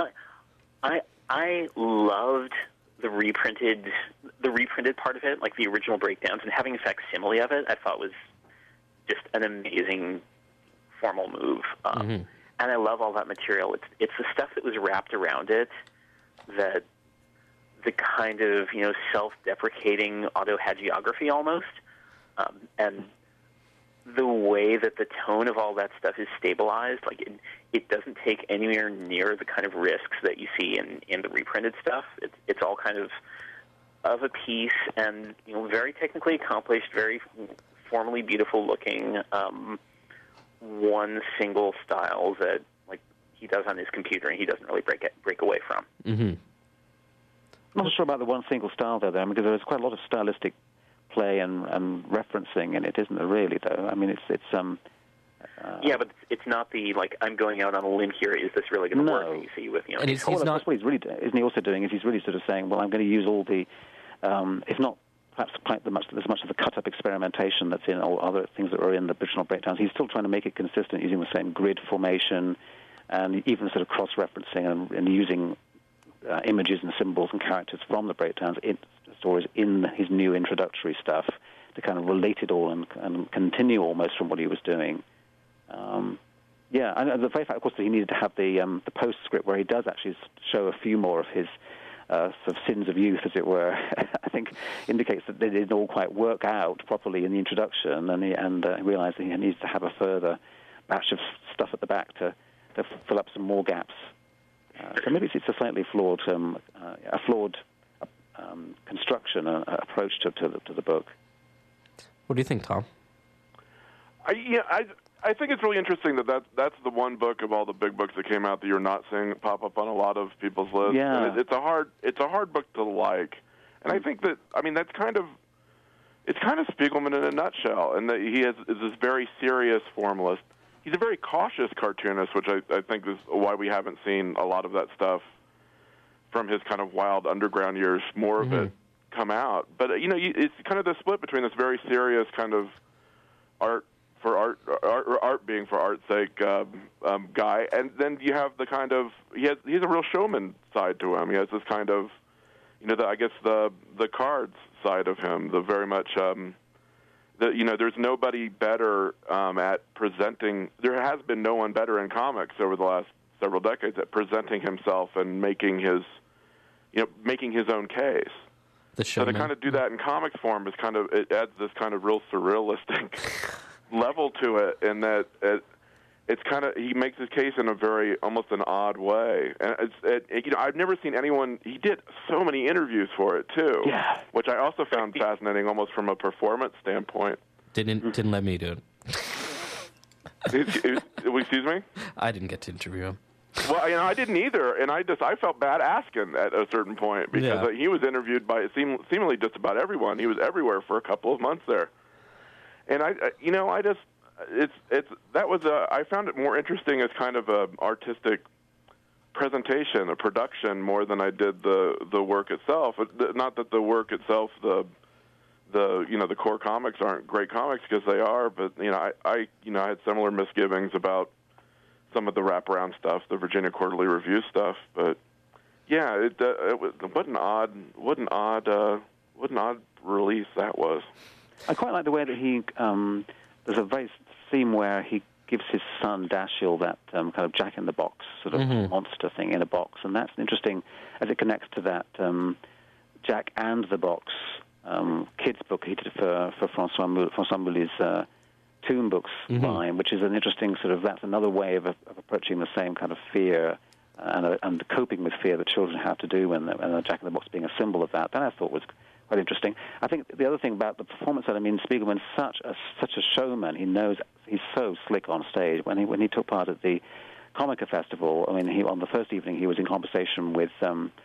I I loved the reprinted the reprinted part of it, like the original breakdowns, and having a facsimile of it. I thought was just an amazing formal move, um, mm-hmm. and I love all that material. It's it's the stuff that was wrapped around it that the kind of you know self-deprecating autohagiography almost, um, and the way that the tone of all that stuff is stabilized, like it, it doesn't take anywhere near the kind of risks that you see in, in the reprinted stuff. It's it's all kind of of a piece and you know very technically accomplished, very formally beautiful looking. Um, one single style that like he does on his computer and he doesn't really break it, break away from. Mm-hmm. I'm not sure about the one single style though, though, because there's quite a lot of stylistic play and, and referencing in it, isn't there? Really, though. I mean, it's it's um. Uh, yeah, but it's not the like I'm going out on a limb here. Is this really going to no. work? And you see with you know. And he's, he's well, not. That's what he's really doing. Isn't he also doing? Is he's really sort of saying, well, I'm going to use all the, um, if not perhaps quite the much as much of the cut-up experimentation that's in all other things that are in the original breakdowns. He's still trying to make it consistent, using the same grid formation, and even sort of cross-referencing and, and using uh, images and symbols and characters from the breakdowns in stories in his new introductory stuff to kind of relate it all and, and continue almost from what he was doing. Um, yeah, and the very fact, of course, that he needed to have the um, the postscript where he does actually show a few more of his uh, sort of sins of youth, as it were, I think indicates that they didn't all quite work out properly in the introduction, and he and uh, realized that he needs to have a further batch of stuff at the back to, to fill up some more gaps. Uh, so maybe it's, it's a slightly flawed, um, uh, a flawed um, construction, uh, approach to, to, the, to the book. What do you think, Tom? I, yeah, I, I think it's really interesting that, that that's the one book of all the big books that came out that you're not seeing pop up on a lot of people's lists. Yeah. And it, it's a hard it's a hard book to like. And I think that, I mean, that's kind of, it's kind of Spiegelman in a nutshell, and that he has, is this very serious formalist. He's a very cautious cartoonist, which I, I think is why we haven't seen a lot of that stuff from his kind of wild underground years, more mm-hmm. of it come out. But, you know, it's kind of the split between this very serious kind of art for art, art, art being for art's sake um, um, guy, and then you have the kind of, he has, he has a real showman side to him. He has this kind of, you know, the, I guess the the cards side of him, the very much, um, the, you know, there's nobody better um, at presenting, there has been no one better in comics over the last several decades at presenting himself and making his, you know, making his own case. The showman. So to kind of do that in comics form is kind of, it adds this kind of real surrealistic level to it, in that it, it's kind of, he makes his case in a very, almost an odd way. And it's, it, it, you know, I've never seen anyone, he did so many interviews for it, too. Yeah. Which I also found fascinating, almost from a performance standpoint. Didn't didn't let me do it. Excuse me? I didn't get to interview him. Well, you know, I didn't either, and I just I felt bad asking at a certain point, because Yeah. he was interviewed by it seem, seemingly just about everyone. He was everywhere for a couple of months there, and I, I you know, I just it's it's that was a, I found it more interesting as kind of a artistic presentation, a production, more than I did the the work itself. Not that the work itself, the the you know the core comics aren't great comics, because they are, but you know I, I you know I had similar misgivings about some of the wraparound stuff, the Virginia Quarterly Review stuff, but yeah, it, uh, it was, what an odd, what an odd, uh, what an odd release that was. I quite like the way that he. Um, there's a very scene where he gives his son Dashiell that um, kind of Jack in the Box sort of mm-hmm. monster thing in a box, and that's interesting as it connects to that um, Jack and the Box um, kids book he did for for Francois Mou- Francois Mouly's uh, Toon Books mm-hmm. line, which is an interesting sort of, that's another way of, of approaching the same kind of fear and, uh, and coping with fear that children have to do, when the, and the Jack in the Box being a symbol of that. That I thought was quite interesting. I think the other thing about the performance, I mean, Spiegelman's such a such a showman. He knows, he's so slick on stage. When he when he took part at the Comica Festival, I mean, he on the first evening he was in conversation with um,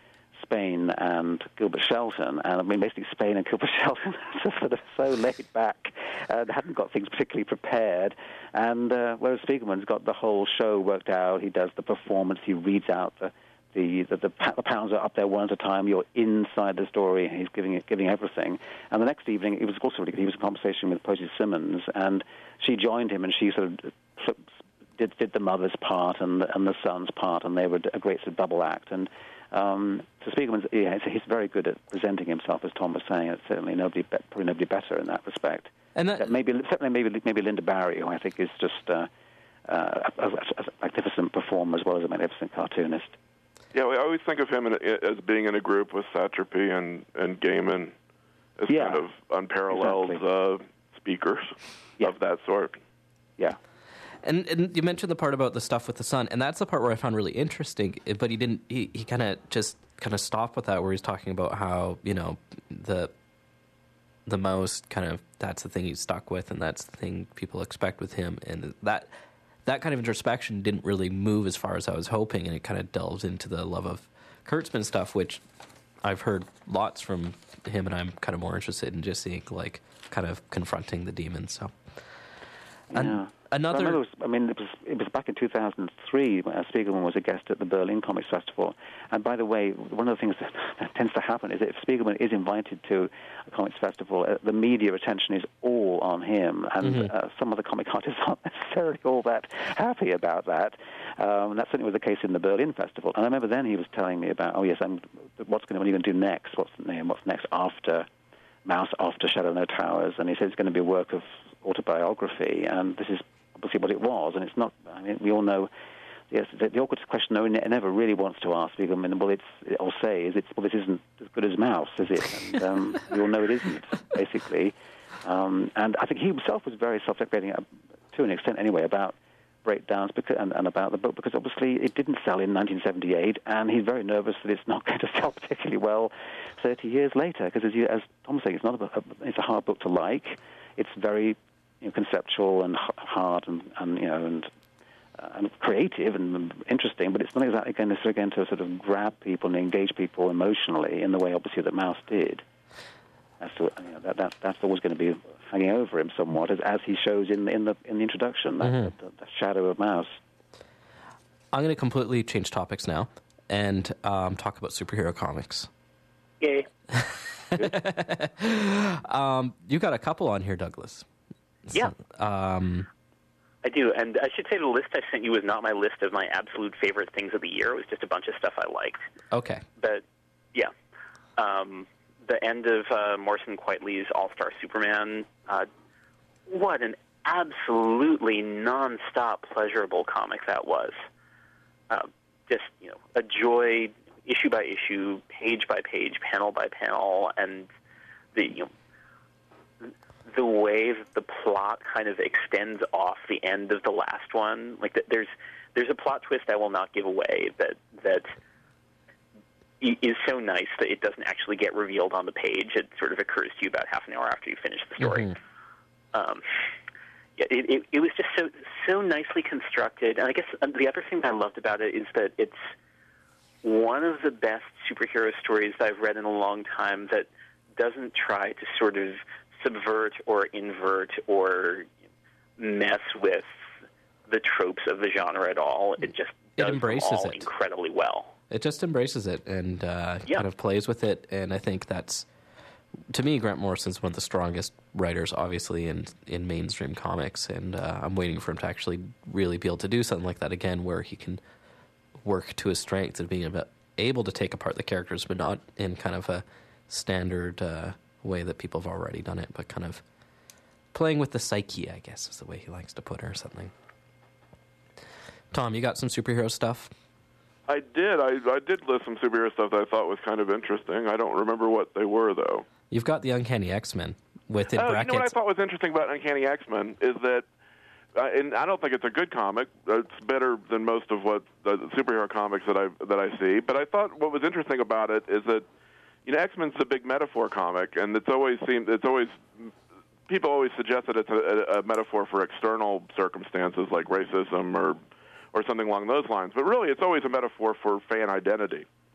Spain and Gilbert Shelton, and I mean basically Spain and Gilbert Shelton are sort of so laid back, uh, hadn't got things particularly prepared, and uh, whereas Spiegelman's got the whole show worked out. He does the performance, he reads out the the the, the, the pounds are up there one at a time. You're inside the story. He's giving it, giving everything. And the next evening, it was also really good. He was in conversation with Posey Simmons, and she joined him, and she sort of did did the mother's part and and the son's part, and they were a great sort of double act. And um, so Spiegelman's, yeah, he's very good at presenting himself, as Tom was saying. It's certainly nobody, be, probably nobody better in that respect. And that, maybe certainly maybe maybe Linda Barry, who I think is just uh, uh, a, a, a magnificent performer as well as a magnificent cartoonist. Yeah, I always think of him in, as being in a group with Satrapy and and Gaiman as yeah, kind of unparalleled exactly. uh, speakers yeah. of that sort. Yeah. And, and you mentioned the part about the stuff with the son, and that's the part where I found really interesting. But he didn't. He, he kind of just kind of stopped with that, where he's talking about how, you know, the the mouse kind of, that's the thing he's stuck with, and that's the thing people expect with him, and that that kind of introspection didn't really move as far as I was hoping, and it kind of delves into the love of Kurtzman stuff, which I've heard lots from him, and I'm kind of more interested in just seeing, like, kind of confronting the demons. So. And yeah. Another, I, remember it was, I mean, it was it was back in two thousand three when Spiegelman was a guest at the Berlin Comics Festival. And by the way, one of the things that, that tends to happen is that if Spiegelman is invited to a comics festival, uh, the media attention is all on him, and mm-hmm. uh, some of the comic artists aren't necessarily all that happy about that. Um, and that certainly was the case in the Berlin Festival. And I remember then he was telling me about, oh yes, I'm, what's going to, what are you going to do next? What's the name? What's next after Mouse, after Shadow No Towers? And he said it's going to be a work of autobiography, and this is obviously what it was, and it's not. I mean, we all know. Yes, the, the awkward question no one never really wants to ask people. I mean, well, it's or say is it's well, this isn't as good as Mouse, is it? And um, we all know it isn't, basically. Um, and I think he himself was very self-deprecating, uh, to an extent anyway, about breakdowns because, and, and about the book, because obviously it didn't sell in nineteen seventy-eight, and he's very nervous that it's not going to sell particularly well thirty years later. Because as, you, as Tom was saying, it's not a, it's a hard book to like. It's very you know, conceptual and hard and, and you know and, uh, and creative and interesting, but it's not exactly going to, going to sort of grab people and engage people emotionally in the way obviously that Mouse did. That's you know, that, that that's always going to be hanging over him somewhat, as, as he shows in in the in the introduction, that, mm-hmm. the, the shadow of Mouse. I'm going to completely change topics now and um, talk about superhero comics. Yay. um, you got a couple on here, Douglas. Yeah. So, um, I do, and I should say the list I sent you was not my list of my absolute favorite things of the year. It was just a bunch of stuff I liked. Okay. But, yeah. Um, the end of uh, Morrison Quitely's All-Star Superman, uh, what an absolutely non-stop pleasurable comic that was. Uh, just, you know, a joy, issue by issue, page by page, panel by panel, and the, you know, the way that the plot kind of extends off the end of the last one. Like, there's there's a plot twist I will not give away that that is so nice that it doesn't actually get revealed on the page. It sort of occurs to you about half an hour after you finish the story. Mm-hmm. Um, yeah, it, it, it was just so so nicely constructed. And I guess the other thing that I loved about it is that it's one of the best superhero stories that I've read in a long time that doesn't try to sort of subvert or invert or mess with the tropes of the genre at all. It just does it embraces them all it incredibly well. It just embraces it and uh, yeah. kind of plays with it, and I think that's, to me, Grant Morrison's one of the strongest writers, obviously, in in mainstream comics, and uh, I'm waiting for him to actually really be able to do something like that again, where he can work to his strengths of being able to take apart the characters, but not in kind of a standard uh, way that people have already done it, but kind of playing with the psyche, I guess, is the way he likes to put it, or something. Tom, you got some superhero stuff? I did. I, I did list some superhero stuff that I thought was kind of interesting. I don't remember what they were, though. You've got the Uncanny X-Men with in oh, brackets. You know what I thought was interesting about Uncanny X-Men is that, uh, and I don't think it's a good comic. It's better than most of what the superhero comics that I that I see. But I thought what was interesting about it is that, you know, X-Men's a big metaphor comic, and it's always seemed it's always people always suggest that it's a, a metaphor for external circumstances like racism or or something along those lines. But really, it's always a metaphor for fan identity.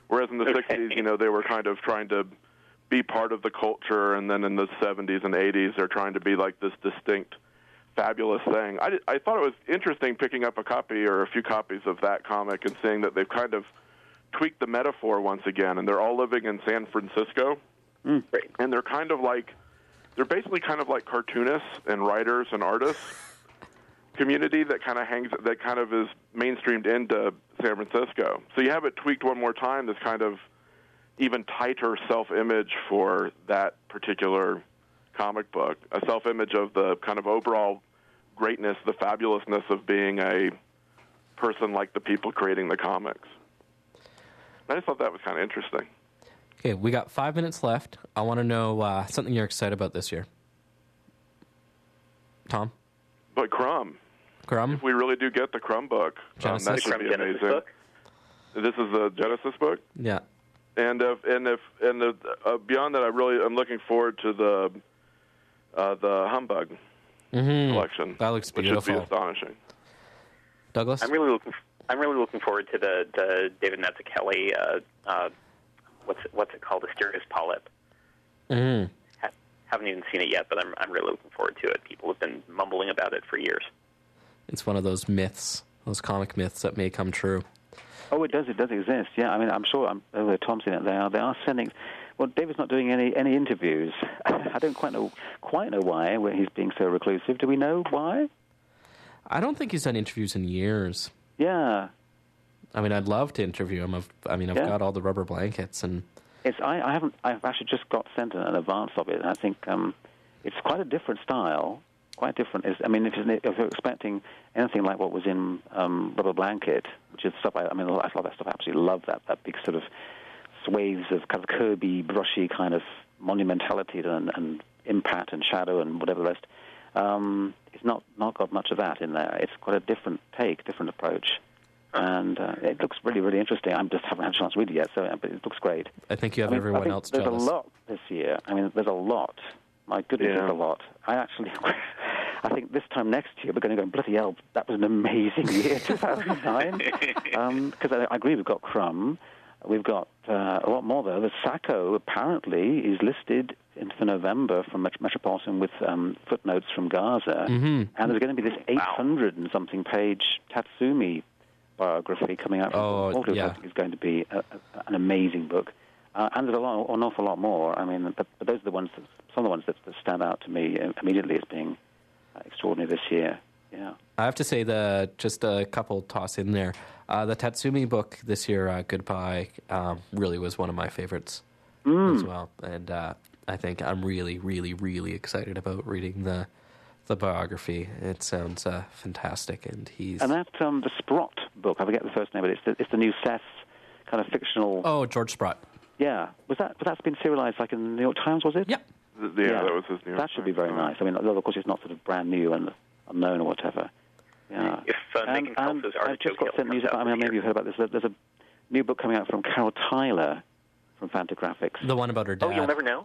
Whereas in the Okay. sixties, you know, they were kind of trying to be part of the culture, and then in the seventies and eighties, they're trying to be like this distinct, fabulous thing. I, I thought it was interesting picking up a copy or a few copies of that comic and seeing that they've kind of tweaked the metaphor once again, and they're all living in San Francisco, Mm. Right. and they're kind of like, they're basically kind of like cartoonists and writers and artists community that kind of hangs, that kind of is mainstreamed into San Francisco. So you have it tweaked one more time, this kind of even tighter self-image for that particular comic book, a self-image of the kind of overall greatness, the fabulousness of being a person like the people creating the comics. I just thought that was kind of interesting. Okay, we got five minutes left. I want to know uh, something you're excited about this year. Tom? But Crumb, Crumb? if we really do get the Crumb book, um, Genesis? that The should Crumb be Genesis amazing. book? This is the Genesis book, Yeah. and if and if and the, uh, beyond that, I really I'm looking forward to the uh, the Humbug Mm-hmm. collection. That looks which should be beautiful. astonishing. Douglas? I'm really looking. I'm really looking forward to the, the David Mazzucchelli. Uh, uh, what's it, what's it called? Asterius Polyp. Mm-hmm. Ha- haven't even seen it yet, but I'm I'm really looking forward to it. People have been mumbling about it for years. It's one of those myths, those comic myths that may come true. Oh, it does. It does exist. Yeah, I mean, I'm sure. I'm, oh, Tom's seen it. They are. They are sending. Well, David's not doing any any interviews. I don't quite know quite know why. Where he's being so reclusive. Do we know why? I don't think he's done interviews in years. Yeah, I mean, I'd love to interview him. I've, I mean, I've Yeah. got all the rubber blankets, and it's. I, I haven't. I've actually just got sent an advance of it. And I think um, it's quite a different style. Quite different. It's, I mean, if, it's, if you're expecting anything like what was in um, Rubber Blanket, which is stuff. I, I mean, I love that stuff. I absolutely love that. That big sort of swathes of kind of Kirby, brushy kind of monumentality and, and impact and shadow and whatever the rest. Um, it's not not got much of that in there. It's quite a different take, different approach, and uh, it looks really, really interesting. I just haven't had a chance to read it yet, so but it looks great. I think you have I mean, everyone I think else there's jealous. a lot this year. I mean, there's a lot. My goodness, Yeah. there's a lot. I actually, I think this time next year we're going to go, bloody hell, that was an amazing year, two thousand nine. Because I, I agree, we've got Crumb. We've got uh, a lot more, though. The Sacco, apparently, is listed in for November from Met- Metropolitan with um, footnotes from Gaza. Mm-hmm. And there's going to be this eight hundred and something page Tatsumi biography coming out from Oh, Walter, yeah. which I think is going to be a, a, an amazing book. Uh, and there's a lot, an awful lot more. I mean, but, but those are the ones, that, some of the ones that, that stand out to me uh, immediately as being uh, extraordinary this year. Yeah. I have to say, the just a couple toss in there. Uh, the Tatsumi book this year, uh, Goodbye, um, really was one of my favorites Mm. as well. And uh, I think I'm really, really, really excited about reading the the biography. It sounds uh, fantastic, and he's And that um, the Sprott book, I forget the first name, but it's the, it's the new Seth kind of fictional. oh George Sprott. Yeah, was that? But that's been serialized, like in the New York Times, was it? Yeah. Th- Yeah, that was his New York That should be Times very comment. nice. I mean, although of course it's not sort of brand new and unknown or whatever. Yeah. If uh, and, Megan and Kelso's I've just Artichoke got Hill sent comes news. out I mean, this maybe year. you've heard about this. There's a new book coming out from Carol Tyler from Fantagraphics. The one about her dad. Oh, you'll never know.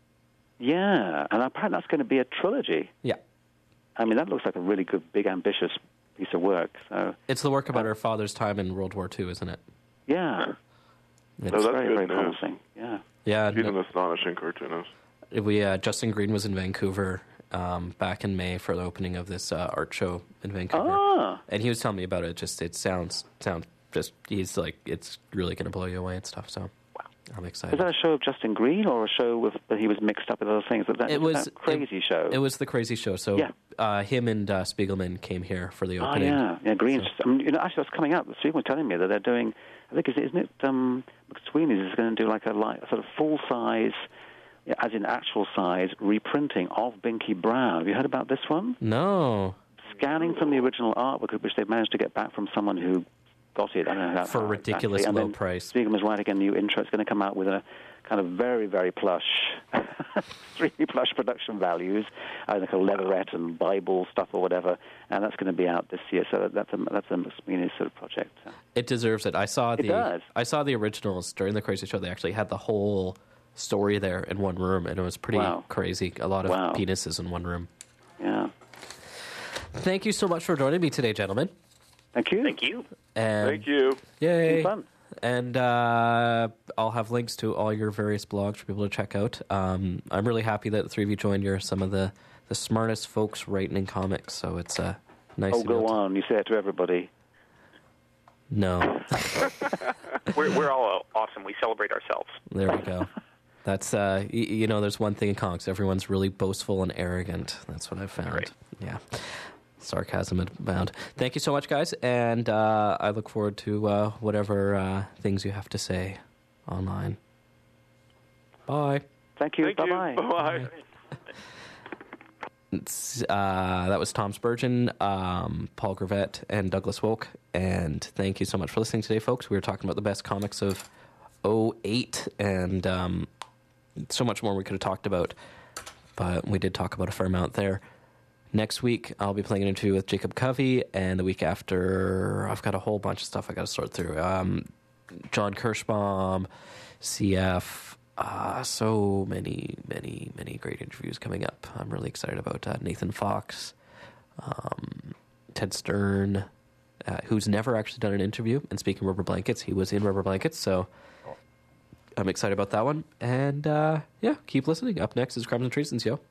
Yeah, and apparently that's going to be a trilogy. Yeah. I mean, that looks like a really good, big, ambitious piece of work. So, It's the work about her father's time in World War Two, isn't it? yeah, It's- it's that's very, good very news. promising. Yeah. yeah. He's no- an astonishing cartoonist. we uh, Justin Green was in Vancouver um, back in May for the opening of this uh, art show in Vancouver, Ah. and he was telling me about it. Just it sounds sounds just he's like it's really going to blow you away and stuff. So I'm excited. Was that a show of Justin Green or a show with that he was mixed up with other things? That, that, It was that crazy it, show. It was the crazy show. So Yeah. uh, him and uh, Spiegelman came here for the Oh opening. yeah, yeah. Green's. I mean, you know, actually, that's coming up. Stephen was telling me that they're doing. I think is isn't it? Um, McSweeney's is going to do like a, like, a sort of full size, yeah, as in actual size, reprinting of Binky Brown. Have you heard about this one? No, Scanning from the original artwork, which they've managed to get back from someone who got it. I don't know how, For a how ridiculous exactly. low And then price. Spiegelman's writing a new intro. It's going to come out with a kind of very, very plush, extremely plush production values, uh, like a leatherette and Bible stuff or whatever, and that's going to be out this year. So that's a that's a McSweeney sort of project. it deserves it. I saw It the does. I saw the originals during the crazy show. They actually had the whole story there in one room, and it was pretty Wow. crazy. A lot of Wow. penises in one room. Yeah. Thank you so much for joining me today, gentlemen. Thank you. Thank you. And Thank you. Yay! Fun. and uh, I'll have links to all your various blogs for people to check out. Um, I'm really happy that the three of you joined. You're some of the, the smartest folks writing in comics, so it's uh, nice Oh, to be go able to- on. You say it to everybody. No. We're, we're all awesome. We celebrate ourselves. There we go. That's, uh, y- you know, there's one thing in comics. Everyone's really boastful and arrogant. That's what I've found. Right. Yeah. Sarcasm abound. Thank you so much, guys. And uh, I look forward to uh, whatever uh, things you have to say online. Bye. Thank you. Thank Bye-bye. you. Bye. It's, uh, that was Tom Spurgeon, um, Paul Gravett, and Douglas Wolk. And thank you so much for listening today, folks. We were talking about the best comics of oh eight, and um, so much more we could have talked about. But we did talk about a fair amount there. Next week, I'll be playing an interview with Jacob Covey, and the week after, I've got a whole bunch of stuff I got to sort through. Um, John Kirschbaum, C F, uh, so many, many, many great interviews coming up. I'm really excited about uh, Nathan Fox, um, Ted Stern, uh, who's never actually done an interview. And speaking of Rubber Blankets, he was in Rubber Blankets, so I'm excited about that one. And uh, yeah, keep listening. Up next is Crimes and Treasons, yo.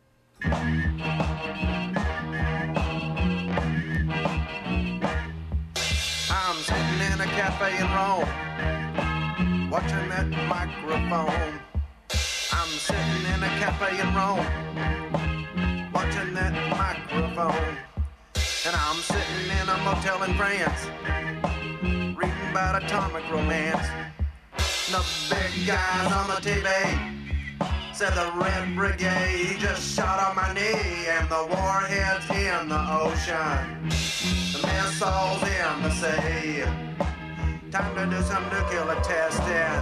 I'm sitting in a cafe in Rome, watching that microphone. I'm sitting in a cafe in Rome, watching that microphone. And I'm sitting in a motel in France, reading about atomic romance. And the big guys on the T V said the Red Brigade just shot on my knee, and the warheads in the ocean, the missiles in the sea. Time to do some nuclear testing.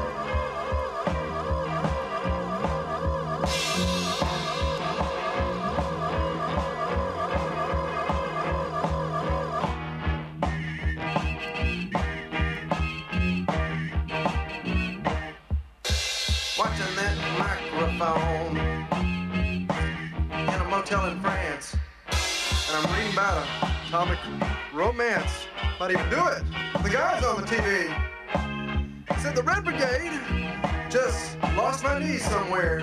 Watching that microphone in a motel in France, and I'm reading about atomic romance. Might even do it. The guys on the T V said the Red Brigade just lost my knee somewhere.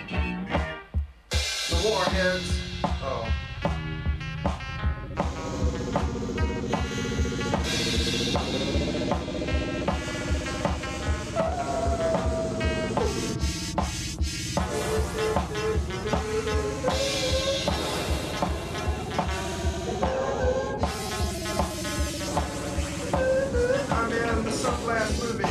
The warheads. Oh. I'm in the Sunflash movie.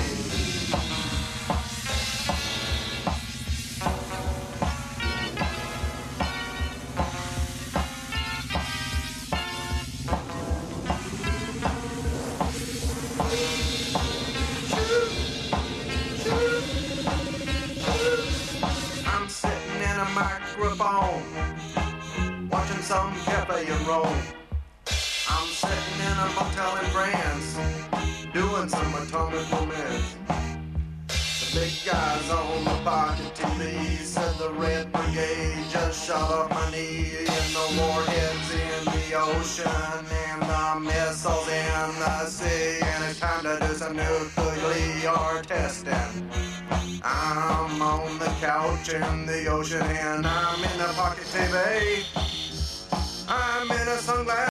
I'm sitting in a microphone, watching some cafe in Rome. I'm sitting in a motel in France, doing some atomic romance. The big guys on the pocket T V said the Red Brigade just shot off my knee, and the warheads in the ocean, and the missiles in the sea, and it's time to do some nuclear testing. I'm on the couch in the ocean, and I'm in the pocket T V. I'm in a sunglasses